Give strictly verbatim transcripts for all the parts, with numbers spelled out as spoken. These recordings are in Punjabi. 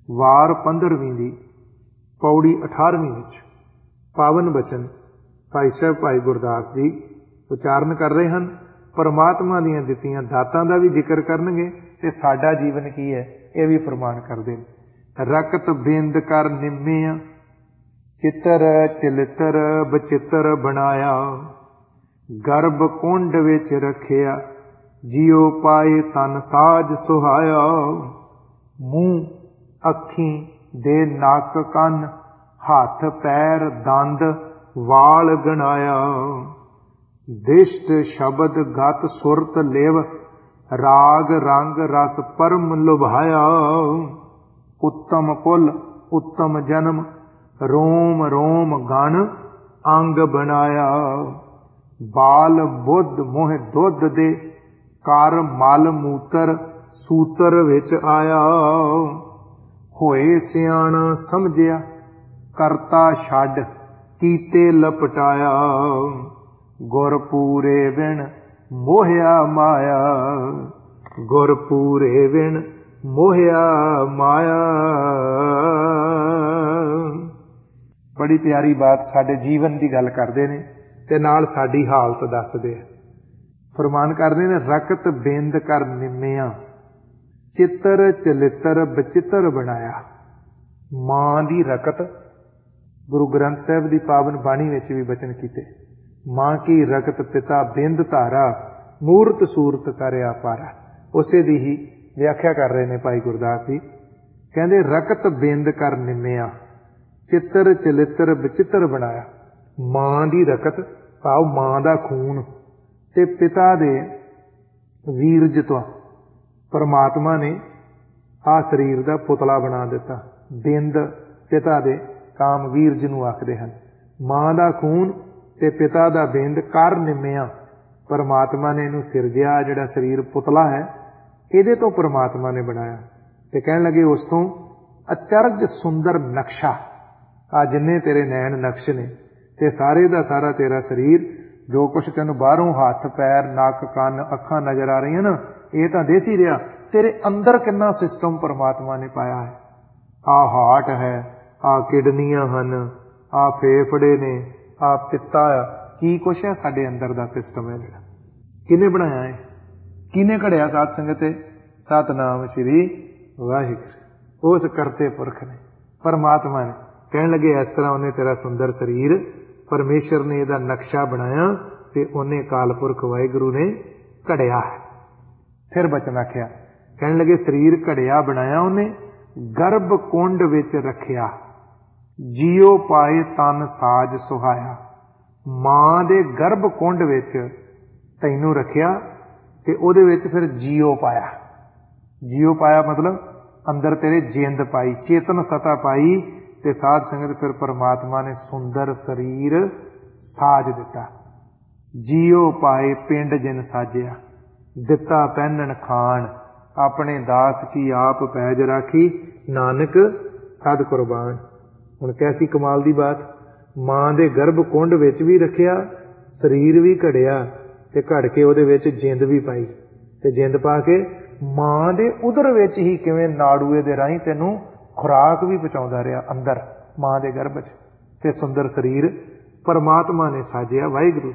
वार पंद्रहवीं दी पौड़ी अठारहवीं विच पावन बचन भाई साहब भाई गुरदास जी उचारण कर रहे हैं। परमात्मा दीयां दित्तियां दातां दा भी जिक्र करनगे ते साडा जीवन की है यह भी प्रमाण करदे ने। रकत बेंद कर निम्मिया चित्र चिलितर बचित्र बनाया, गर्भ कुंड विच रखिया जियो पाए तन साज सुहाया। मूँह अखी दे नक कन हाथ पैर दंद वाल गणाया, दिष्ट शब्द गत सुरत लिव राग रंग रस परम लुभाया। उत्तम कुल उत्तम जन्म रोम रोम गण अंग बनाया, बाल बुद्ध मोह दुध दे कर मल मूतर सूतर विच आया। होए सियाणा समझिया करता छड़ कीते लपटाया, गुर पूरे बिन मोहिया माया, गुर पूरे बिन मोहिया माया। बड़ी प्यारी बात साडे जीवन की गल करते ने ते नाल साडी हालत दसदे आ। फरमान करते ने रकत बेंद कर निम्मिया चित्र चलित्र बचित्र बनाया। मां दी रकत गुरु ग्रंथ साहिब की पावन बाणी विच भी बचन कीते। मां की रकत पिता बिंद धारा मूर्त सूरत करया पारा। उसे दी ही व्याख्या कर रहे ने भाई गुरदास जी। कहंदे रकत बेंद कर निम्मिया चित्र चलित्र बचित्र बनाया। मां दी रकत भाव मां दा खून ते पिता दे वीरज तो परमात्मा ने आ शरीर दा पुतला बना दिता। बिंद पिता दे काम वीरज नूं आखदे हन। मां दा खून ते पिता दा बिंद कर निम्मिया परमात्मा ने इनू सिरजिया। जिहड़ा शरीर पुतला है इहदे तो परमात्मा ने बनाया। ते कहण लगे उस तो अचरज सुंदर नक्शा आ जिन्ने तेरे नैन नक्श ने ते सारे दा सारा तेरा शरीर जो कुछ तेनू बाहरों हाथ पैर नक कन अखां नजर आ रही है ना, ये तो देस ही रहा। तेरे अंदर कितना सिस्टम परमात्मा ने पाया है। आ हार्ट है, आ किडनियां हन, आ फेफड़े ने, आ पित्ता की कुछ है साडे अंदर दा सिस्टम है। जिहड़ा किने बनाया है, किने घड़िया साध संगत। सतनाम श्री वाहिगुरू उस करते पुरख ने परमात्मा ने। कहण लगे इस तरह उन्हें तेरा सुंदर शरीर परमेश्वर ने इहदा नक्शा बनाया ते उन्हें कालपुरख वाहिगुरू ने घड़िया है। फिर बचन आख्या कहण लगे शरीर घड़िया बनाया उन्हें गर्भ कुंड विच रखिया जियो पाए तन साज सुहाया। मां दे गर्भ कुंड विच तैनू रखिया ते ओदे विच फिर जियो पाया। जियो पाया मतलब अंदर तेरे जिंद पाई, चेतन सता पाई ते साध संगत फिर परमात्मा ने सुंदर शरीर साज दिता। जियो पाए पिंड जिन साजिया दिता पहनन खान अपने दास की आप पैज राखी नानक सद कुर्बान। हुण कैसी कमाल दी बात। मां दे गर्भ कुंड विच भी रखिया, शरीर भी घड़िया ते घड़ के उहदे विच जिंद भी पाई ते जिंद पा के मां दे उदर विच ही किवें नाड़ूए दे राहीं तैनू खुराक भी पहुंचाउंदा रहा अंदर मां दे गर्भ च। ते सुंदर शरीर परमात्मा ने साजिया वाहिगुरू।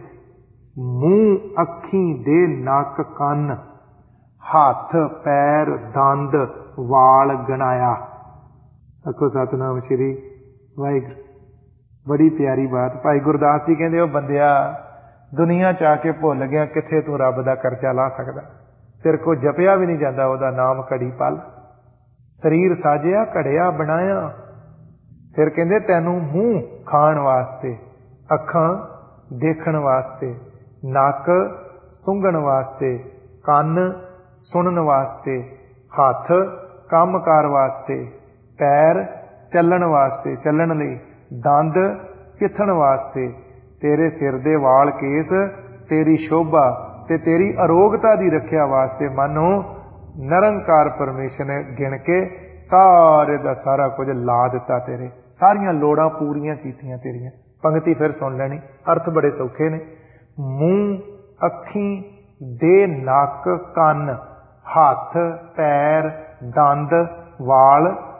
मूँह अखी दे नक कन हाथ पैर दंद वाल गणाया। आखो सतनाम श्री वाहिगुरू। बड़ी प्यारी बात। भाई गुरदास जी कहते हो बंदिया दुनिया च आके भुल गया किथे तू रब दा कर्जा ला सकदा। तेरे को जपिया भी नहीं जाता ओहदा नाम घड़ी पल। शरीर साजिया घड़िया बनाया। फिर कहते तैनू मूँह खाण वास्ते, अखां देखण वास्ते, नक सूंघण वास्ते, कन सुनन वास्ते, हथ कामकार वास्ते, पैर चलण वास्ते चलण लई, दंद चिथण वास्ते, तेरे सिर दे वाल केस तेरी शोभा ते तेरी अरोगता दी रखिया वास्ते मानो निरंकार परमेश्वर ने गिण के सारे दा सारा कुछ ला दिता। तेरे सारियां लोड़ां पूरियां कीतियां तेरियां। पंक्ति फिर सुन लेनी, अर्थ बड़े सौखे ने। मूँह अखी दे नक कन हाथ पैर दंद वाल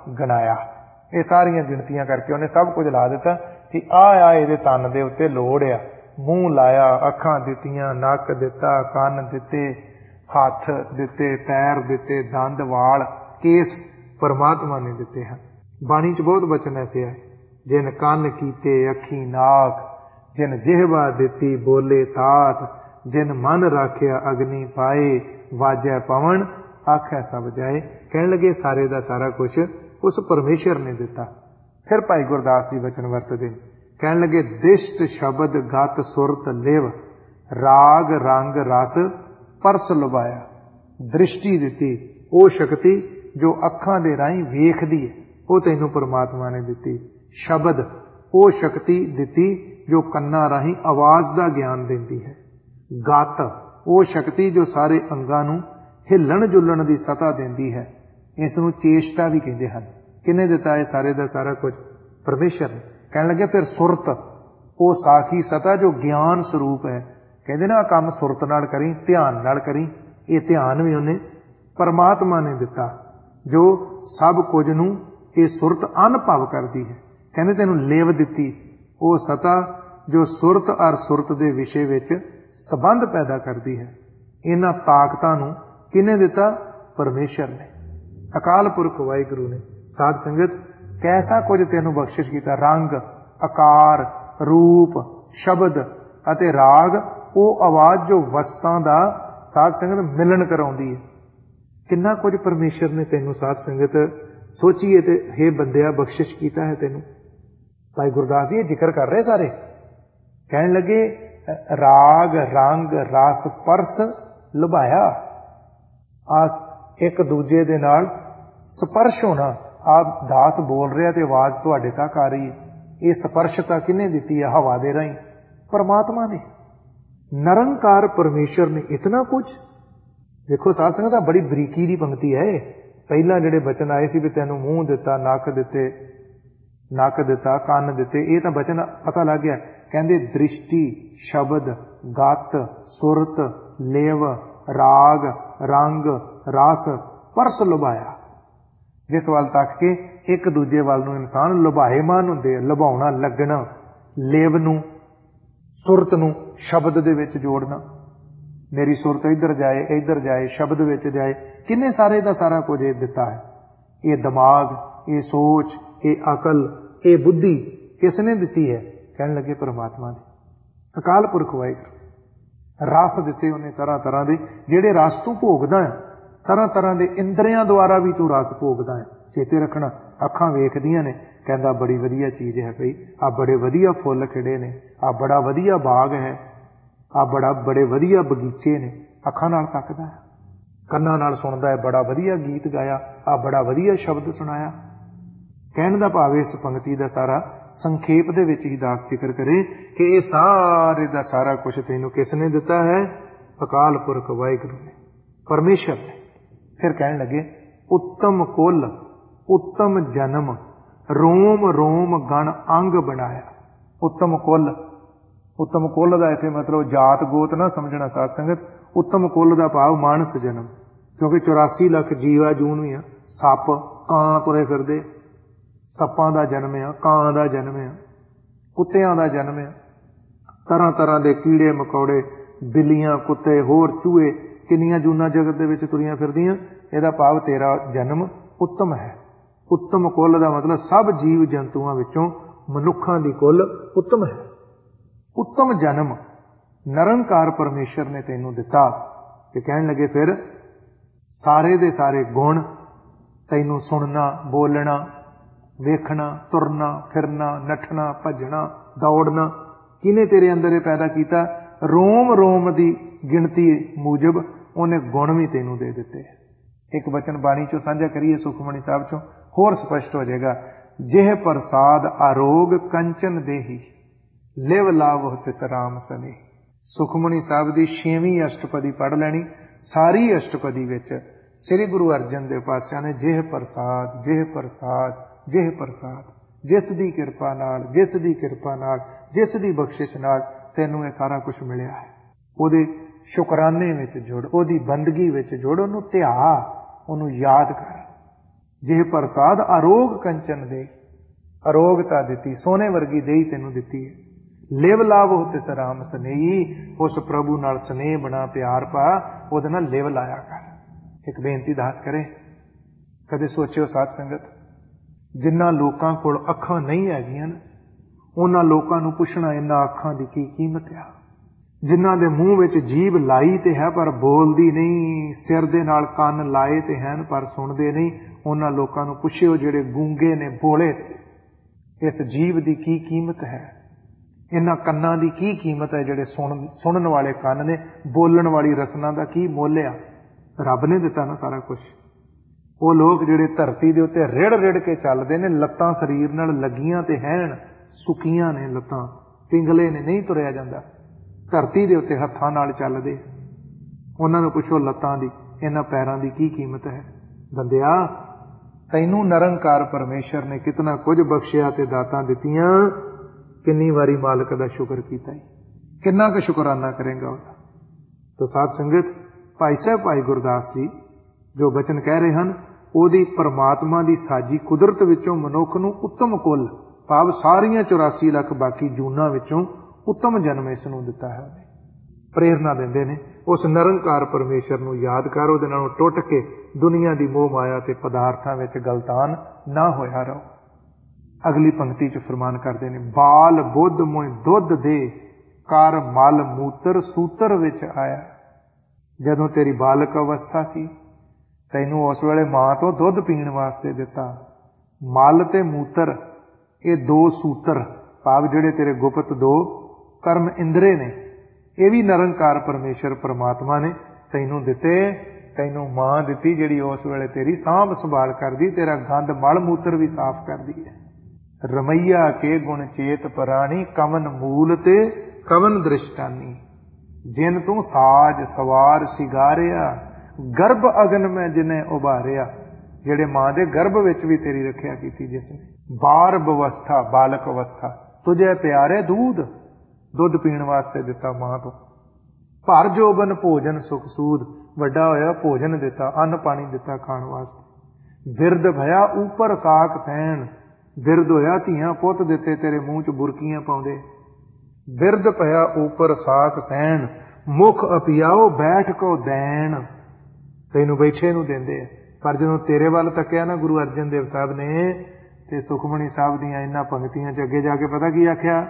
ਗਣਾਇਆ। ਇਹ ਸਾਰੀਆਂ ਗਿਣਤੀਆਂ ਕਰਕੇ ਉਹਨੇ ਸਭ ਕੁਝ ਲਾ ਦਿੱਤਾ ਕਿ ਆਹ ਆ ਇਹਦੇ ਤਨ ਦੇ ਉੱਤੇ ਲੋੜ ਆ। ਮੂੰਹ ਲਾਇਆ, ਅੱਖਾਂ ਦਿੱਤੀਆਂ, ਨੱਕ ਦਿੱਤਾ, ਕੰਨ ਦਿੱਤੇ, ਹੱਥ ਦਿੱਤੇ, ਪੈਰ ਦਿੱਤੇ, ਦੰਦ, ਵਾਲ, ਕੇਸ ਪਰਮਾਤਮਾ ਨੇ ਦਿੱਤੇ ਹਨ। ਬਾਣੀ 'ਚ ਬਹੁਤ ਬਚਨ ਐਸੇ ਹੈ, ਜਿਨ ਕੰਨ ਕੀਤੇ ਅੱਖੀ ਨਾਕ, ਜਿਨ ਜਿਹਵਾ ਦਿੱਤੀ ਬੋਲੇ ਤਾਤ, ਜਿਨ ਮਨ ਰਾਖਿਆ ਅਗਨੀ ਪਾਏ, ਵਾਜੈ ਪਵਨ ਆਖੈ ਸਭ ਜਾਏ। ਕਹਿਣ ਲੱਗੇ ਸਾਰੇ ਦਾ ਸਾਰਾ ਕੁਛ ਉਸ ਪਰਮੇਸ਼ਰ ਨੇ ਦਿੱਤਾ। ਫਿਰ ਭਾਈ ਗੁਰਦਾਸ ਜੀ ਬਚਨ ਵਰਤਦੇ, ਕਹਿਣ ਲੱਗੇ ਦਿਸ਼ਟ ਸ਼ਬਦ ਗਤ ਸੁਰਤ ਲਿਵ, ਰਾਗ ਰੰਗ ਰਸ ਪਰਸ ਲੁਭਾਇਆ। ਦ੍ਰਿਸ਼ਟੀ ਦਿੱਤੀ, ਉਹ ਸ਼ਕਤੀ ਜੋ ਅੱਖਾਂ ਦੇ ਰਾਹੀਂ ਵੇਖਦੀ ਹੈ, ਉਹ ਤੈਨੂੰ ਪਰਮਾਤਮਾ ਨੇ ਦਿੱਤੀ। ਸ਼ਬਦ, ਉਹ ਸ਼ਕਤੀ ਦਿੱਤੀ ਜੋ ਕੰਨਾਂ ਰਾਹੀਂ ਆਵਾਜ਼ ਦਾ ਗਿਆਨ ਦਿੰਦੀ ਹੈ। ਗਤ, ਉਹ ਸ਼ਕਤੀ ਜੋ ਸਾਰੇ ਅੰਗਾਂ ਨੂੰ ਹਿੱਲਣ ਜੁਲਣ ਦੀ ਸਤਾ ਦਿੰਦੀ ਹੈ। ਇਸ ਨੂੰ ਚੇਸ਼ਟਾ ਵੀ ਕਹਿੰਦੇ ਹਨ। ਕਿਹਨੇ ਦਿੱਤਾ ਇਹ ਸਾਰੇ ਦਾ ਸਾਰਾ ਕੁਝ? ਪਰਮੇਸ਼ਰ ਨੇ। ਕਹਿਣ ਲੱਗੇ ਫਿਰ ਸੁਰਤ, ਉਹ ਸਾਖੀ ਸਤਾ ਜੋ ਗਿਆਨ ਸਰੂਪ ਹੈ। ਕਹਿੰਦੇ ਨਾ ਕੰਮ ਸੁਰਤ ਨਾਲ ਕਰੀ, ਧਿਆਨ ਨਾਲ ਕਰੀ। ਇਹ ਧਿਆਨ ਵੀ ਉਹਨੇ ਪਰਮਾਤਮਾ ਨੇ ਦਿੱਤਾ, ਜੋ ਸਭ ਕੁਝ ਨੂੰ ਇਹ ਸੁਰਤ ਅਨੁਭਵ ਕਰਦੀ ਹੈ। ਕਹਿੰਦੇ ਤੈਨੂੰ ਲਿਵ ਦਿੱਤੀ, ਉਹ ਸਤਾ ਜੋ ਸੁਰਤ ਔਰ ਸੁਰਤ ਦੇ ਵਿਸ਼ੇ ਵਿੱਚ ਸੰਬੰਧ ਪੈਦਾ ਕਰਦੀ ਹੈ। ਇਹਨਾਂ ਤਾਕਤਾਂ ਨੂੰ ਕਿਹਨੇ ਦਿੱਤਾ? ਪਰਮੇਸ਼ਰ ਨੇ, ਅਕਾਲ ਪੁਰਖ ਵਾਹਿਗੁਰੂ ਨੇ। ਸਾਧ ਸੰਗਤ, ਕੈਸਾ ਕੁਝ ਤੈਨੂੰ ਬਖਸ਼ਿਸ਼ ਕੀਤਾ। ਰੰਗ, ਆਕਾਰ, ਰੂਪ, ਸ਼ਬਦ ਅਤੇ ਰਾਗ, ਉਹ ਆਵਾਜ਼ ਜੋ ਵਸਤਾਂ ਦਾ ਸਾਧ ਸੰਗਤ ਮਿਲਣ ਕਰਾਉਂਦੀ ਹੈ। ਕਿੰਨਾ ਕੁਝ ਪਰਮੇਸ਼ਰ ਨੇ ਤੈਨੂੰ ਸਾਧ ਸੰਗਤ ਸੋਚੀਏ ਤੇ ਹੇ ਬੰਦਿਆ ਬਖਸ਼ਿਸ਼ ਕੀਤਾ ਹੈ ਤੈਨੂੰ। ਭਾਈ ਗੁਰਦਾਸ ਜੀ ਇਹ ਜ਼ਿਕਰ ਕਰ ਰਹੇ ਸਾਰੇ। ਕਹਿਣ ਲੱਗੇ ਰਾਗ ਰੰਗ ਰਸ ਪਰਸ ਲੁਭਾਇਆ। ਆ ਇੱਕ ਦੂਜੇ ਦੇ ਨਾਲ ਸਪਰਸ਼ ਹੋਣਾ। ਆਪ ਦਾਸ ਬੋਲ ਰਿਹਾ ਤੇ ਆਵਾਜ਼ ਤੁਹਾਡੇ ਤੱਕ ਆ ਰਹੀ ਹੈ। ਇਹ ਸਪਰਸ਼ਤਾ ਕਿਹਨੇ ਦਿੱਤੀ ਹੈ? ਹਵਾ ਦੇ ਰਾਹੀਂ ਪਰਮਾਤਮਾ ਨੇ। ਨਿਰੰਕਾਰ ਪਰਮੇਸ਼ਰ ਨੇ ਇਤਨਾ ਕੁਝ। ਦੇਖੋ ਸਾਧ ਸੰਗਤ, ਬੜੀ ਬਰੀਕੀ ਦੀ ਪੰਕਤੀ ਹੈ। ਪਹਿਲਾਂ ਜਿਹੜੇ ਬਚਨ ਆਏ ਸੀ ਵੀ ਤੈਨੂੰ ਮੂੰਹ ਦਿੱਤਾ, ਨੱਕ ਦਿੱਤੇ, ਨੱਕ ਦਿੱਤਾ, ਕੰਨ ਦਿੱਤੇ, ਇਹ ਤਾਂ ਬਚਨ ਪਤਾ ਲੱਗ ਗਿਆ। ਕਹਿੰਦੇ ਦ੍ਰਿਸ਼ਟੀ, ਸ਼ਬਦ, ਗਤ, ਸੁਰਤ, ਲਿਵ, ਰਾਗ, ਰੰਗ, ਰਸ, ਪਰਸ ਲੁਭਾਇਆ। ਜਿਸ ਵੱਲ ਤੱਕ ਕੇ ਇੱਕ ਦੂਜੇ ਵੱਲ ਨੂੰ ਇਨਸਾਨ ਲੁਭਾਏਮਾਨ ਹੁੰਦੇ ਆ। ਲੁਭਾਉਣਾ, ਲੱਗਣਾ, ਲਿਵ ਨੂੰ, ਸੁਰਤ ਨੂੰ ਸ਼ਬਦ ਦੇ ਵਿੱਚ ਜੋੜਨਾ। ਮੇਰੀ ਸੁਰਤ ਇੱਧਰ ਜਾਏ, ਇੱਧਰ ਜਾਏ, ਸ਼ਬਦ ਵਿੱਚ ਜਾਏ। ਕਿੰਨੇ ਸਾਰੇ ਦਾ ਸਾਰਾ ਕੁਝ ਇਹ ਦਿੱਤਾ ਹੈ। ਇਹ ਦਿਮਾਗ, ਇਹ ਸੋਚ, ਇਹ ਅਕਲ, ਇਹ ਬੁੱਧੀ ਕਿਸ ਨੇ ਦਿੱਤੀ ਹੈ? ਕਹਿਣ ਲੱਗੇ ਪਰਮਾਤਮਾ ਨੇ, ਅਕਾਲ ਪੁਰਖ ਵਾਹਿਗੁਰੂ। ਰਸ ਦਿੱਤੇ ਉਹਨੇ ਤਰ੍ਹਾਂ ਤਰ੍ਹਾਂ ਦੇ, ਜਿਹੜੇ ਰਸ ਤੂੰ ਭੋਗਦਾ ਹੈ। ਤਰ੍ਹਾਂ ਤਰ੍ਹਾਂ ਦੇ ਇੰਦਰੀਆਂ ਦੁਆਰਾ ਵੀ ਤੂੰ ਰਸ ਭੋਗਦਾ ਹੈ। ਚੇਤੇ ਰੱਖਣਾ, ਅੱਖਾਂ ਵੇਖਦੀਆਂ ਨੇ, ਕਹਿੰਦਾ ਬੜੀ ਵਧੀਆ ਚੀਜ਼ ਹੈ ਭਈ, ਆ ਬੜੇ ਵਧੀਆ ਫੁੱਲ ਖਿੜੇ ਨੇ, ਆ ਬੜਾ ਵਧੀਆ ਬਾਗ ਹੈ, ਆ ਬੜਾ ਬੜੇ ਵਧੀਆ ਬਗੀਚੇ ਨੇ। ਅੱਖਾਂ ਨਾਲ ਤੱਕਦਾ ਹੈ, ਕੰਨਾਂ ਨਾਲ ਸੁਣਦਾ ਹੈ, ਬੜਾ ਵਧੀਆ ਗੀਤ ਗਾਇਆ, ਆ ਬੜਾ ਵਧੀਆ ਸ਼ਬਦ ਸੁਣਾਇਆ। ਕਹਿਣ ਦਾ ਭਾਵ ਇਸ ਪੰਕਤੀ ਦਾ ਸਾਰਾ ਸੰਖੇਪ ਦੇ ਵਿੱਚ ਹੀ ਦਾਸ ਜ਼ਿਕਰ ਕਰੇ ਕਿ ਇਹ ਸਾਰੇ ਦਾ ਸਾਰਾ ਕੁਝ ਤੈਨੂੰ ਕਿਸ ਨੇ ਦਿੱਤਾ ਹੈ? ਅਕਾਲ ਪੁਰਖ ਵਾਹਿਗੁਰੂ ਨੇ, ਪਰਮੇਸ਼ਰ ਨੇ। ਫਿਰ ਕਹਿਣ ਲੱਗੇ ਉੱਤਮ ਕੁਲ, ਉੱਤਮ ਜਨਮ, ਰੋਮ ਰੋਮ ਗਣ ਅੰਗ ਬਣਾਇਆ। ਉੱਤਮ ਕੁਲ, ਉੱਤਮ ਕੁਲ ਦਾ ਇੱਥੇ ਮਤਲਬ ਜਾਤ ਗੋਤ ਨਾ ਸਮਝਣਾ ਸਾਧ ਸੰਗਤ। ਉੱਤਮ ਕੁਲ ਦਾ ਭਾਵ ਮਾਨਸ ਜਨਮ, ਕਿਉਂਕਿ ਚੁਰਾਸੀ ਲੱਖ ਜੀਵਾ ਜੂਨ ਵੀ ਆ। ਸੱਪ, ਕਾਂ ਤੁਰੇ ਫਿਰਦੇ, ਸੱਪਾਂ ਦਾ ਜਨਮ ਆ, ਕਾਂ ਦਾ ਜਨਮ ਆ, ਕੁੱਤਿਆਂ ਦਾ ਜਨਮ ਆ, ਤਰ੍ਹਾਂ ਤਰ੍ਹਾਂ ਦੇ ਕੀੜੇ ਮਕੌੜੇ, ਬਿੱਲੀਆਂ, ਕੁੱਤੇ, ਹੋਰ ਚੂਹੇ, ਕਿੰਨੀਆਂ ਜੂਨਾਂ ਜਗਤ ਦੇ ਵਿੱਚ ਤੁਰੀਆਂ ਫਿਰਦੀਆਂ। ਇਹਦਾ ਭਾਵ ਤੇਰਾ ਜਨਮ ਉੱਤਮ ਹੈ। ਉੱਤਮ ਕੁੱਲ ਦਾ ਮਤਲਬ ਸਭ ਜੀਵ ਜੰਤੂਆਂ ਵਿੱਚੋਂ ਮਨੁੱਖਾਂ ਦੀ ਕੁੱਲ ਉੱਤਮ ਹੈ। ਉੱਤਮ ਜਨਮ ਨਿਰੰਕਾਰ ਪਰਮੇਸ਼ਰ ਨੇ ਤੈਨੂੰ ਦਿੱਤਾ। ਤੇ ਕਹਿਣ ਲੱਗੇ ਫਿਰ ਸਾਰੇ ਦੇ ਸਾਰੇ ਗੁਣ ਤੈਨੂੰ ਸੁਣਨਾ, ਬੋਲਣਾ, ਵੇਖਣਾ, ਤੁਰਨਾ, ਫਿਰਨਾ, ਨੱਠਣਾ, ਭੱਜਣਾ, ਦੌੜਨਾ, ਕਿਹਨੇ ਤੇਰੇ ਅੰਦਰ ਇਹ ਪੈਦਾ ਕੀਤਾ? ਰੋਮ ਰੋਮ ਦੀ ਗਿਣਤੀ ਮੂਜਬ ਉਹਨੇ ਗੁਣ ਵੀ ਤੈਨੂੰ ਦੇ ਦਿੱਤੇ। ਇੱਕ ਬਚਨ ਬਾਣੀ ਚੋਂ ਸਾਂਝਾ ਕਰੀਏ, ਸੁਖਮਣੀ ਸਾਹਿਬ ਚੋਂ, ਹੋਰ ਸਪਸ਼ਟ ਹੋ ਜਾਏਗਾ। ਜਿਹ ਪ੍ਰਸਾਦ ਆਰੋਗ ਕੰਚਨ ਦੇਹੀ, ਲਿਵ ਲਾਵ ਤਿਸ ਰਾਮ ਸਨੇ। ਸੁਖਮਣੀ ਸਾਹਿਬ ਦੀ ਛੇਵੀਂ ਅਸ਼ਟਪਦੀ ਪੜ੍ਹ ਲੈਣੀ। ਸਾਰੀ ਅਸ਼ਟਪਦੀ ਵਿੱਚ ਸ੍ਰੀ ਗੁਰੂ ਅਰਜਨ ਦੇਵ ਪਾਤਸ਼ਾਹ ਨੇ ਜਿਹ ਪ੍ਰਸਾਦ, ਜਿਹ ਪ੍ਰਸਾਦ, ਜਿਹ ਪ੍ਰਸਾਦ, ਜਿਸ ਦੀ ਕਿਰਪਾ ਨਾਲ, ਜਿਸ ਦੀ ਕਿਰਪਾ ਨਾਲ, ਜਿਸ ਦੀ ਬਖਸ਼ਿਸ਼ ਨਾਲ ਤੈਨੂੰ ਇਹ ਸਾਰਾ ਕੁਝ ਮਿਲਿਆ ਹੈ, ਉਹਦੇ ਸ਼ੁਕਰਾਨੇ ਵਿੱਚ ਜੁੜ, ਉਹਦੀ ਬੰਦਗੀ ਵਿੱਚ ਜੁੜ, ਉਹਨੂੰ ਧਿਆ, ਉਹਨੂੰ ਯਾਦ ਕਰ। ਜੇ ਪ੍ਰਸਾਦ ਅਰੋਗ ਕੰਚਨ ਦੇ, ਅਰੋਗਤਾ ਦਿੱਤੀ, ਸੋਨੇ ਵਰਗੀ ਦੇਹੀ ਤੈਨੂੰ ਦਿੱਤੀ ਹੈ। ਲਿਵ ਲਾਵੋ ਤਿਸ ਰਾਮ ਸਨੇਹੀ, ਉਸ ਪ੍ਰਭੂ ਨਾਲ ਸਨੇਹ ਬਣਾ, ਪਿਆਰ ਪਾ, ਉਹਦੇ ਨਾਲ ਲਿਵ ਲਾਇਆ ਕਰ। ਇੱਕ ਬੇਨਤੀ ਦਾਸ ਕਰੇ, ਕਦੇ ਸੋਚਿਓ ਸਾਧ ਸੰਗਤ, ਜਿਨ੍ਹਾਂ ਲੋਕਾਂ ਕੋਲ ਅੱਖਾਂ ਨਹੀਂ ਹੈਗੀਆਂ ਉਹਨਾਂ ਲੋਕਾਂ ਨੂੰ ਪੁੱਛਣਾ ਇਹਨਾਂ ਅੱਖਾਂ ਦੀ ਕੀ ਕੀਮਤ ਆ। ਜਿਨ੍ਹਾਂ ਦੇ ਮੂੰਹ ਵਿੱਚ ਜੀਭ ਲਾਈ ਤੇ ਹੈ ਪਰ ਬੋਲਦੀ ਨਹੀਂ, ਸਿਰ ਦੇ ਨਾਲ ਕੰਨ ਲਾਏ ਤੇ ਹਨ ਪਰ ਸੁਣਦੇ ਨਹੀਂ, ਉਹਨਾਂ ਲੋਕਾਂ ਨੂੰ ਪੁੱਛਿਓ ਜਿਹੜੇ ਗੂੰਗੇ ਨੇ, ਬੋਲੇ। ਇਸ ਜੀਭ ਦੀ ਕੀ ਕੀਮਤ ਹੈ, ਇਹਨਾਂ ਕੰਨਾਂ ਦੀ ਕੀ ਕੀਮਤ ਹੈ ਜਿਹੜੇ ਸੁਣ ਸੁਣਨ ਵਾਲੇ ਕੰਨ ਨੇ, ਬੋਲਣ ਵਾਲੀ ਰਸਨਾ ਦਾ ਕੀ ਮੁੱਲ ਆ। ਰੱਬ ਨੇ ਦਿੱਤਾ ਨਾ ਸਾਰਾ ਕੁਝ। ਉਹ ਲੋਕ ਜਿਹੜੇ ਧਰਤੀ ਦੇ ਉੱਤੇ ਰਿੜ ਰਿੜ ਕੇ ਚੱਲਦੇ ਨੇ, ਲੱਤਾਂ ਸਰੀਰ ਨਾਲ ਲੱਗੀਆਂ ਤੇ ਹੈਨ, ਸੁੱਕੀਆਂ ਨੇ ਲੱਤਾਂ, ਪਿੰਗਲੇ ਨੇ, ਨਹੀਂ ਤੁਰਿਆ ਜਾਂਦਾ, ਧਰਤੀ ਦੇ ਉੱਤੇ ਹੱਥਾਂ ਨਾਲ ਚੱਲਦੇ। ਉਹਨਾਂ ਨੂੰ ਪੁੱਛੋ ਲੱਤਾਂ ਦੀ, ਇਹਨਾਂ ਪੈਰਾਂ ਦੀ ਕੀ ਕੀਮਤ ਹੈ। ਬੰਦਿਆ, ਤੈਨੂੰ ਨਿਰੰਕਾਰ ਪਰਮੇਸ਼ਰ ਨੇ ਕਿਤਨਾ ਕੁਝ ਬਖਸ਼ਿਆ ਤੇ ਦਾਤਾਂ ਦਿੱਤੀਆਂ, ਕਿੰਨੀ ਵਾਰੀ ਮਾਲਕ ਦਾ ਸ਼ੁਕਰ ਕੀਤਾ ਹੀ, ਕਿੰਨਾ ਕੁ ਸ਼ੁਕਰਾਨਾ ਕਰੇਗਾ ਉਹਦਾ। ਤਾਂ ਸਾਧ ਸੰਗਤ, ਭਾਈ ਸਾਹਿਬ ਭਾਈ ਗੁਰਦਾਸ ਜੀ ਜੋ ਬਚਨ ਕਹਿ ਰਹੇ ਹਨ, ਉਹਦੀ ਪਰਮਾਤਮਾ ਦੀ ਸਾਜੀ ਕੁਦਰਤ ਵਿੱਚੋਂ ਮਨੁੱਖ ਨੂੰ ਉੱਤਮ ਕੁੱਲ, ਭਾਵ ਸਾਰੀਆਂ ਚੁਰਾਸੀ ਲੱਖ ਬਾਕੀ ਜੂਨਾਂ ਵਿੱਚੋਂ ਉੱਤਮ ਜਨਮ ਇਸ ਨੂੰ ਦਿੱਤਾ ਹੈ। ਉਹਨੇ ਪ੍ਰੇਰਨਾ ਦਿੰਦੇ ਨੇ, ਉਸ ਨਿਰੰਕਾਰ ਪਰਮੇਸ਼ਰ ਨੂੰ ਯਾਦ ਕਰ, ਉਹਦੇ ਨਾਲੋਂ ਟੁੱਟ ਕੇ ਦੁਨੀਆ ਦੀ ਮੋਹ ਮਾਇਆ ਤੇ ਪਦਾਰਥਾਂ ਵਿੱਚ ਗਲਤਾਨ ਨਾ ਹੋਇਆ ਰਹੋ। ਅਗਲੀ ਪੰਕਤੀ ਚ ਫਰਮਾਨ ਕਰਦੇ ਨੇ, ਬਾਲ ਬੁੱਧ ਮੋਇ ਦੁੱਧ ਦੇ, ਕਰ ਮਲ ਮੂਤਰ ਸੂਤਰ ਵਿੱਚ ਆਇਆ। ਜਦੋਂ ਤੇਰੀ ਬਾਲਕ ਅਵਸਥਾ ਸੀ, ਤੈਨੂੰ ਉਸ ਵੇਲੇ ਮਾਂ ਤੋਂ ਦੁੱਧ ਪੀਣ ਵਾਸਤੇ ਦਿੱਤਾ। ਮਲ ਤੇ ਮੂਤਰ, ਇਹ ਦੋ ਸੂਤਰ, ਭਾਵ ਜਿਹੜੇ ਤੇਰੇ ਗੁਪਤ ਦੋ ਕਰਮ ਇੰਦਰੇ ਨੇ, ਇਹ ਵੀ ਨਿਰੰਕਾਰ ਪਰਮੇਸ਼ਰ ਪਰਮਾਤਮਾ ਨੇ ਤੈਨੂੰ ਦਿੱਤੇ। ਤੈਨੂੰ ਮਾਂ ਦਿੱਤੀ ਜਿਹੜੀ ਉਸ ਵੇਲੇ ਤੇਰੀ ਸਾਂਭ ਸੰਭਾਲ ਕਰਦੀ, ਤੇਰਾ ਗੰਦ ਮਲ ਮੂਤਰ ਵੀ ਸਾਫ਼ ਕਰਦੀ ਹੈ। ਰਮਈਆ ਕੇ ਗੁਣ ਚੇਤ ਪਰਾਣੀ, ਕਵਨ ਮੂਲ ਤੇ ਕਵਨ ਦ੍ਰਿਸ਼ਟਾਨੀ। ਜਿਨ ਤੂੰ ਸਾਜ ਸਵਾਰ ਸਿਗਾਰਿਆ, ਗਰਭ ਅਗਨ ਮੈਂ ਜਿਨੇ ਉਭਾਰਿਆ। ਜਿਹੜੇ ਮਾਂ ਦੇ ਗਰਭ ਵਿੱਚ ਵੀ ਤੇਰੀ ਰੱਖਿਆ ਕੀਤੀ ਜਿਸ ਨੇ। ਬਾਰਬ ਅਵਸਥਾ, ਬਾਲਕ ਅਵਸਥਾ, ਤੁਝੇ ਪਿਆਰੇ ਦੂਧ, ਦੁੱਧ ਪੀਣ ਵਾਸਤੇ ਦਿੱਤਾ ਮਾਂ ਤੋਂ। ਭਰ ਜੋਬਨ ਭੋਜਨ ਸੁਖ ਸੂਦ, ਵੱਡਾ ਹੋਇਆ ਭੋਜਨ ਦਿੱਤਾ, ਅੰਨ ਪਾਣੀ ਦਿੱਤਾ ਖਾਣ ਵਾਸਤੇ। ਬਿਰਦ ਭਇਆ ਉੱਪਰ ਸਾਕ ਸਹਿਣ, ਬਿਰਦ ਹੋਇਆ ਧੀਆਂ ਪੁੱਤ ਦਿੱਤੇ ਤੇਰੇ ਮੂੰਹ ਚ ਬੁਰਕੀਆਂ ਪਾਉਂਦੇ। ਬਿਰਦ ਭਇਆ ਉੱਪਰ ਸਾਕ ਸਹਿਣ, ਮੁਖ ਅਪਿਆਓ ਬੈਠ ਕੋ ਦੇਣ। ਤੈਨੂੰ ਬੈਠੇ ਨੂੰ ਦਿੰਦੇ ਆ, ਪਰ ਜਦੋਂ ਤੇਰੇ ਵੱਲ ਤੱਕਿਆ ਨਾ ਗੁਰੂ ਅਰਜਨ ਦੇਵ ਸਾਹਿਬ ਨੇ, ਤੇ ਸੁਖਮਣੀ ਸਾਹਿਬ ਦੀਆਂ ਇਹਨਾਂ ਪੰਕਤੀਆਂ ਚ ਅੱਗੇ ਜਾ ਕੇ ਪਤਾ ਕੀ ਆਖਿਆ,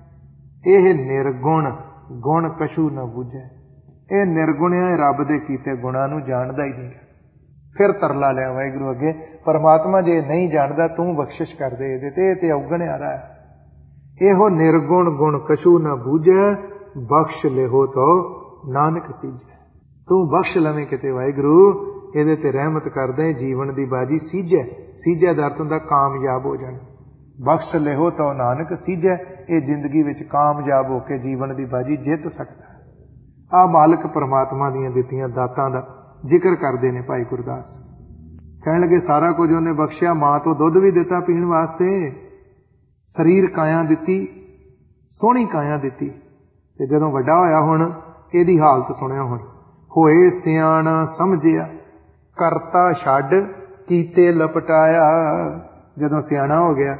ਇਹ ਨਿਰਗੁਣ ਗੁਣ ਕਛੂ ਨਾ ਬੁੱਝੈ। ਇਹ ਨਿਰਗੁਣਿਆ ਰੱਬ ਦੇ ਕੀਤੇ ਗੁਣਾਂ ਨੂੰ ਜਾਣਦਾ ਹੀ ਨਹੀਂ। ਫਿਰ ਤਰਲਾ ਲਿਆ ਵਾਹਿਗੁਰੂ ਅੱਗੇ, ਪਰਮਾਤਮਾ ਜੇ ਨਹੀਂ ਜਾਣਦਾ ਤੂੰ ਬਖਸ਼ਿਸ਼ ਕਰਦੇ ਇਹਦੇ ਤੇ, ਇਹ ਤੇ ਔਗਣਿਆ ਰਹਾ। ਇਹੋ ਨਿਰਗੁਣ ਗੁਣ ਕਛੂ ਨਾ ਬੁੱਝੈ, ਬਖਸ਼ ਲਿਹੋ ਤੋ ਨਾਨਕ ਸੀਜੈ। ਤੂੰ ਬਖਸ਼ ਲਵੇਂ ਕਿਤੇ ਵਾਹਿਗੁਰੂ, ਇਹਦੇ ਤੇ ਰਹਿਮਤ ਕਰਦੇ, ਜੀਵਨ ਦੀ ਬਾਜੀ ਸੀਜੈ। ਸੀਜੈ ਦਾ ਅਰਥ ਹੁੰਦਾ ਕਾਮਯਾਬ ਹੋ ਜਾਣਾ। ਬਖਸ਼ ਲਿਹੋ ਤੋ ਨਾਨਕ ਸੀਜੈ, ਇਹ ਜ਼ਿੰਦਗੀ ਵਿੱਚ ਕਾਮਯਾਬ ਹੋ ਕੇ ਜੀਵਨ ਦੀ ਬਾਜੀ ਜਿੱਤ ਸਕਦਾ। ਆਹ ਮਾਲਕ ਪਰਮਾਤਮਾ ਦੀਆਂ ਦਿੱਤੀਆਂ ਦਾਤਾਂ ਦਾ ਜ਼ਿਕਰ ਕਰਦੇ ਨੇ ਭਾਈ ਗੁਰਦਾਸ। ਕਹਿਣ ਲੱਗੇ ਸਾਰਾ ਕੁਝ ਉਹਨੇ ਬਖਸ਼ਿਆ, ਮਾਂ ਤੋਂ ਦੁੱਧ ਵੀ ਦਿੱਤਾ ਪੀਣ ਵਾਸਤੇ, ਸਰੀਰ ਕਾਇਆ ਦਿੱਤੀ, ਸੋਹਣੀ ਕਾਇਆ ਦਿੱਤੀ। ਤੇ ਜਦੋਂ ਵੱਡਾ ਹੋਇਆ ਹੁਣ ਇਹਦੀ ਹਾਲਤ ਸੁਣਿਆ, ਹੁਣ ਹੋਏ ਸਿਆਣਾ ਸਮਝਿਆ, ਕਰਤਾ ਛੱਡ ਕੀਤੇ ਲਪਟਾਇਆ। ਜਦੋਂ ਸਿਆਣਾ ਹੋ ਗਿਆ,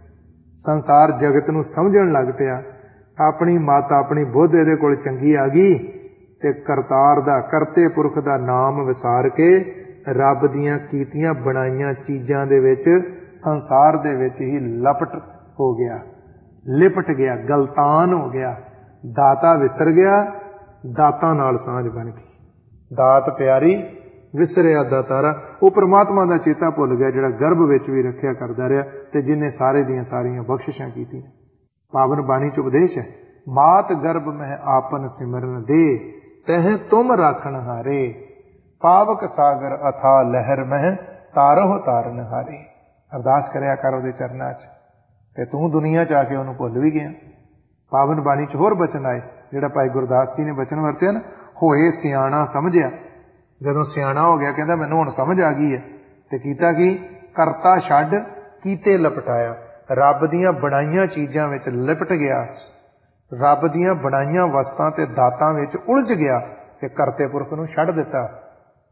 ਸੰਸਾਰ ਜਗਤ ਨੂੰ ਸਮਝਣ ਲੱਗ ਪਿਆ, ਆਪਣੀ ਮੱਤ ਆਪਣੀ ਬੁੱਧ ਇਹਦੇ ਕੋਲ ਚੰਗੀ ਆ ਗਈ, ਤੇ ਕਰਤਾਰ ਦਾ, ਕਰਤੇ ਪੁਰਖ ਦਾ ਨਾਮ ਵਿਸਾਰ ਕੇ ਰੱਬ ਦੀਆਂ ਕੀਤੀਆਂ ਬਣਾਈਆਂ ਚੀਜ਼ਾਂ ਦੇ ਵਿੱਚ, ਸੰਸਾਰ ਦੇ ਵਿੱਚ ਹੀ ਲਪਟ ਹੋ ਗਿਆ, ਲਿਪਟ ਗਿਆ, ਗਲਤਾਨ ਹੋ ਗਿਆ। ਦਾਤਾ ਵਿਸਰ ਗਿਆ, ਦਾਤਾਂ ਨਾਲ ਸਾਂਝ ਬਣ ਗਈ। ਦਾਤ ਪਿਆਰੀ ਵਿਸਰਿਆ ਦਾਤਾਰਾ। ਉਹ ਪਰਮਾਤਮਾ ਦਾ ਚੇਤਾ ਭੁੱਲ ਗਿਆ ਜਿਹੜਾ ਗਰਭ ਵਿੱਚ ਵੀ ਰੱਖਿਆ ਕਰਦਾ ਰਿਹਾ ਤੇ ਜਿਹਨੇ ਸਾਰੇ ਦੀਆਂ ਸਾਰੀਆਂ ਬਖਸ਼ਿਸ਼ਾਂ ਕੀਤੀਆਂ। ਪਾਵਨ ਬਾਣੀ ਚ ਉਪਦੇਸ਼ ਹੈ, ਮਾਤ ਗਰਭ ਮਹਿ ਆਪਨ ਸਿਮਰਨ ਦੇ, ਤਹਿ ਤੁਮ ਰਾਖਣ ਹਾਰੇ। ਪਾਵਕ ਸਾਗਰ ਅਥਾ ਲਹਿਰ ਮਹਿ, ਤਾਰੋ ਤਾਰਨ ਹਾਰੇ। ਅਰਦਾਸ ਕਰਿਆ ਕਰ ਉਹਦੇ ਚਰਨਾਂ ਚ, ਤੇ ਤੂੰ ਦੁਨੀਆ ਚ ਆ ਕੇ ਉਹਨੂੰ ਭੁੱਲ ਵੀ ਗਿਆ। ਪਾਵਨ ਬਾਣੀ ਚ ਹੋਰ ਬਚਨ ਆਏ, ਜਿਹੜਾ ਭਾਈ ਗੁਰਦਾਸ ਜੀ ਨੇ ਬਚਨ ਵਰਤਿਆ ਨਾ, ਹੋਏ ਸਿਆਣਾ ਸਮਝਿਆ। ਜਦੋਂ ਸਿਆਣਾ ਹੋ ਗਿਆ, ਕਹਿੰਦਾ ਮੈਨੂੰ ਹੁਣ ਸਮਝ ਆ ਗਈ ਹੈ, ਤੇ ਕੀਤਾ ਕੀ, ਕਰਤਾ ਛੱਡ ਕੀਤੇ ਲਪਟਾਇਆ। ਰੱਬ ਦੀਆਂ ਬਣਾਈਆਂ ਚੀਜ਼ਾਂ ਵਿੱਚ ਲਿਪਟ ਗਿਆ, ਰੱਬ ਦੀਆਂ ਬਣਾਈਆਂ ਵਸਤਾਂ ਤੇ ਦਾਤਾਂ ਵਿੱਚ ਉਲਝ ਗਿਆ, ਤੇ ਕਰਤੇ ਪੁਰਖ ਨੂੰ ਛੱਡ ਦਿੱਤਾ।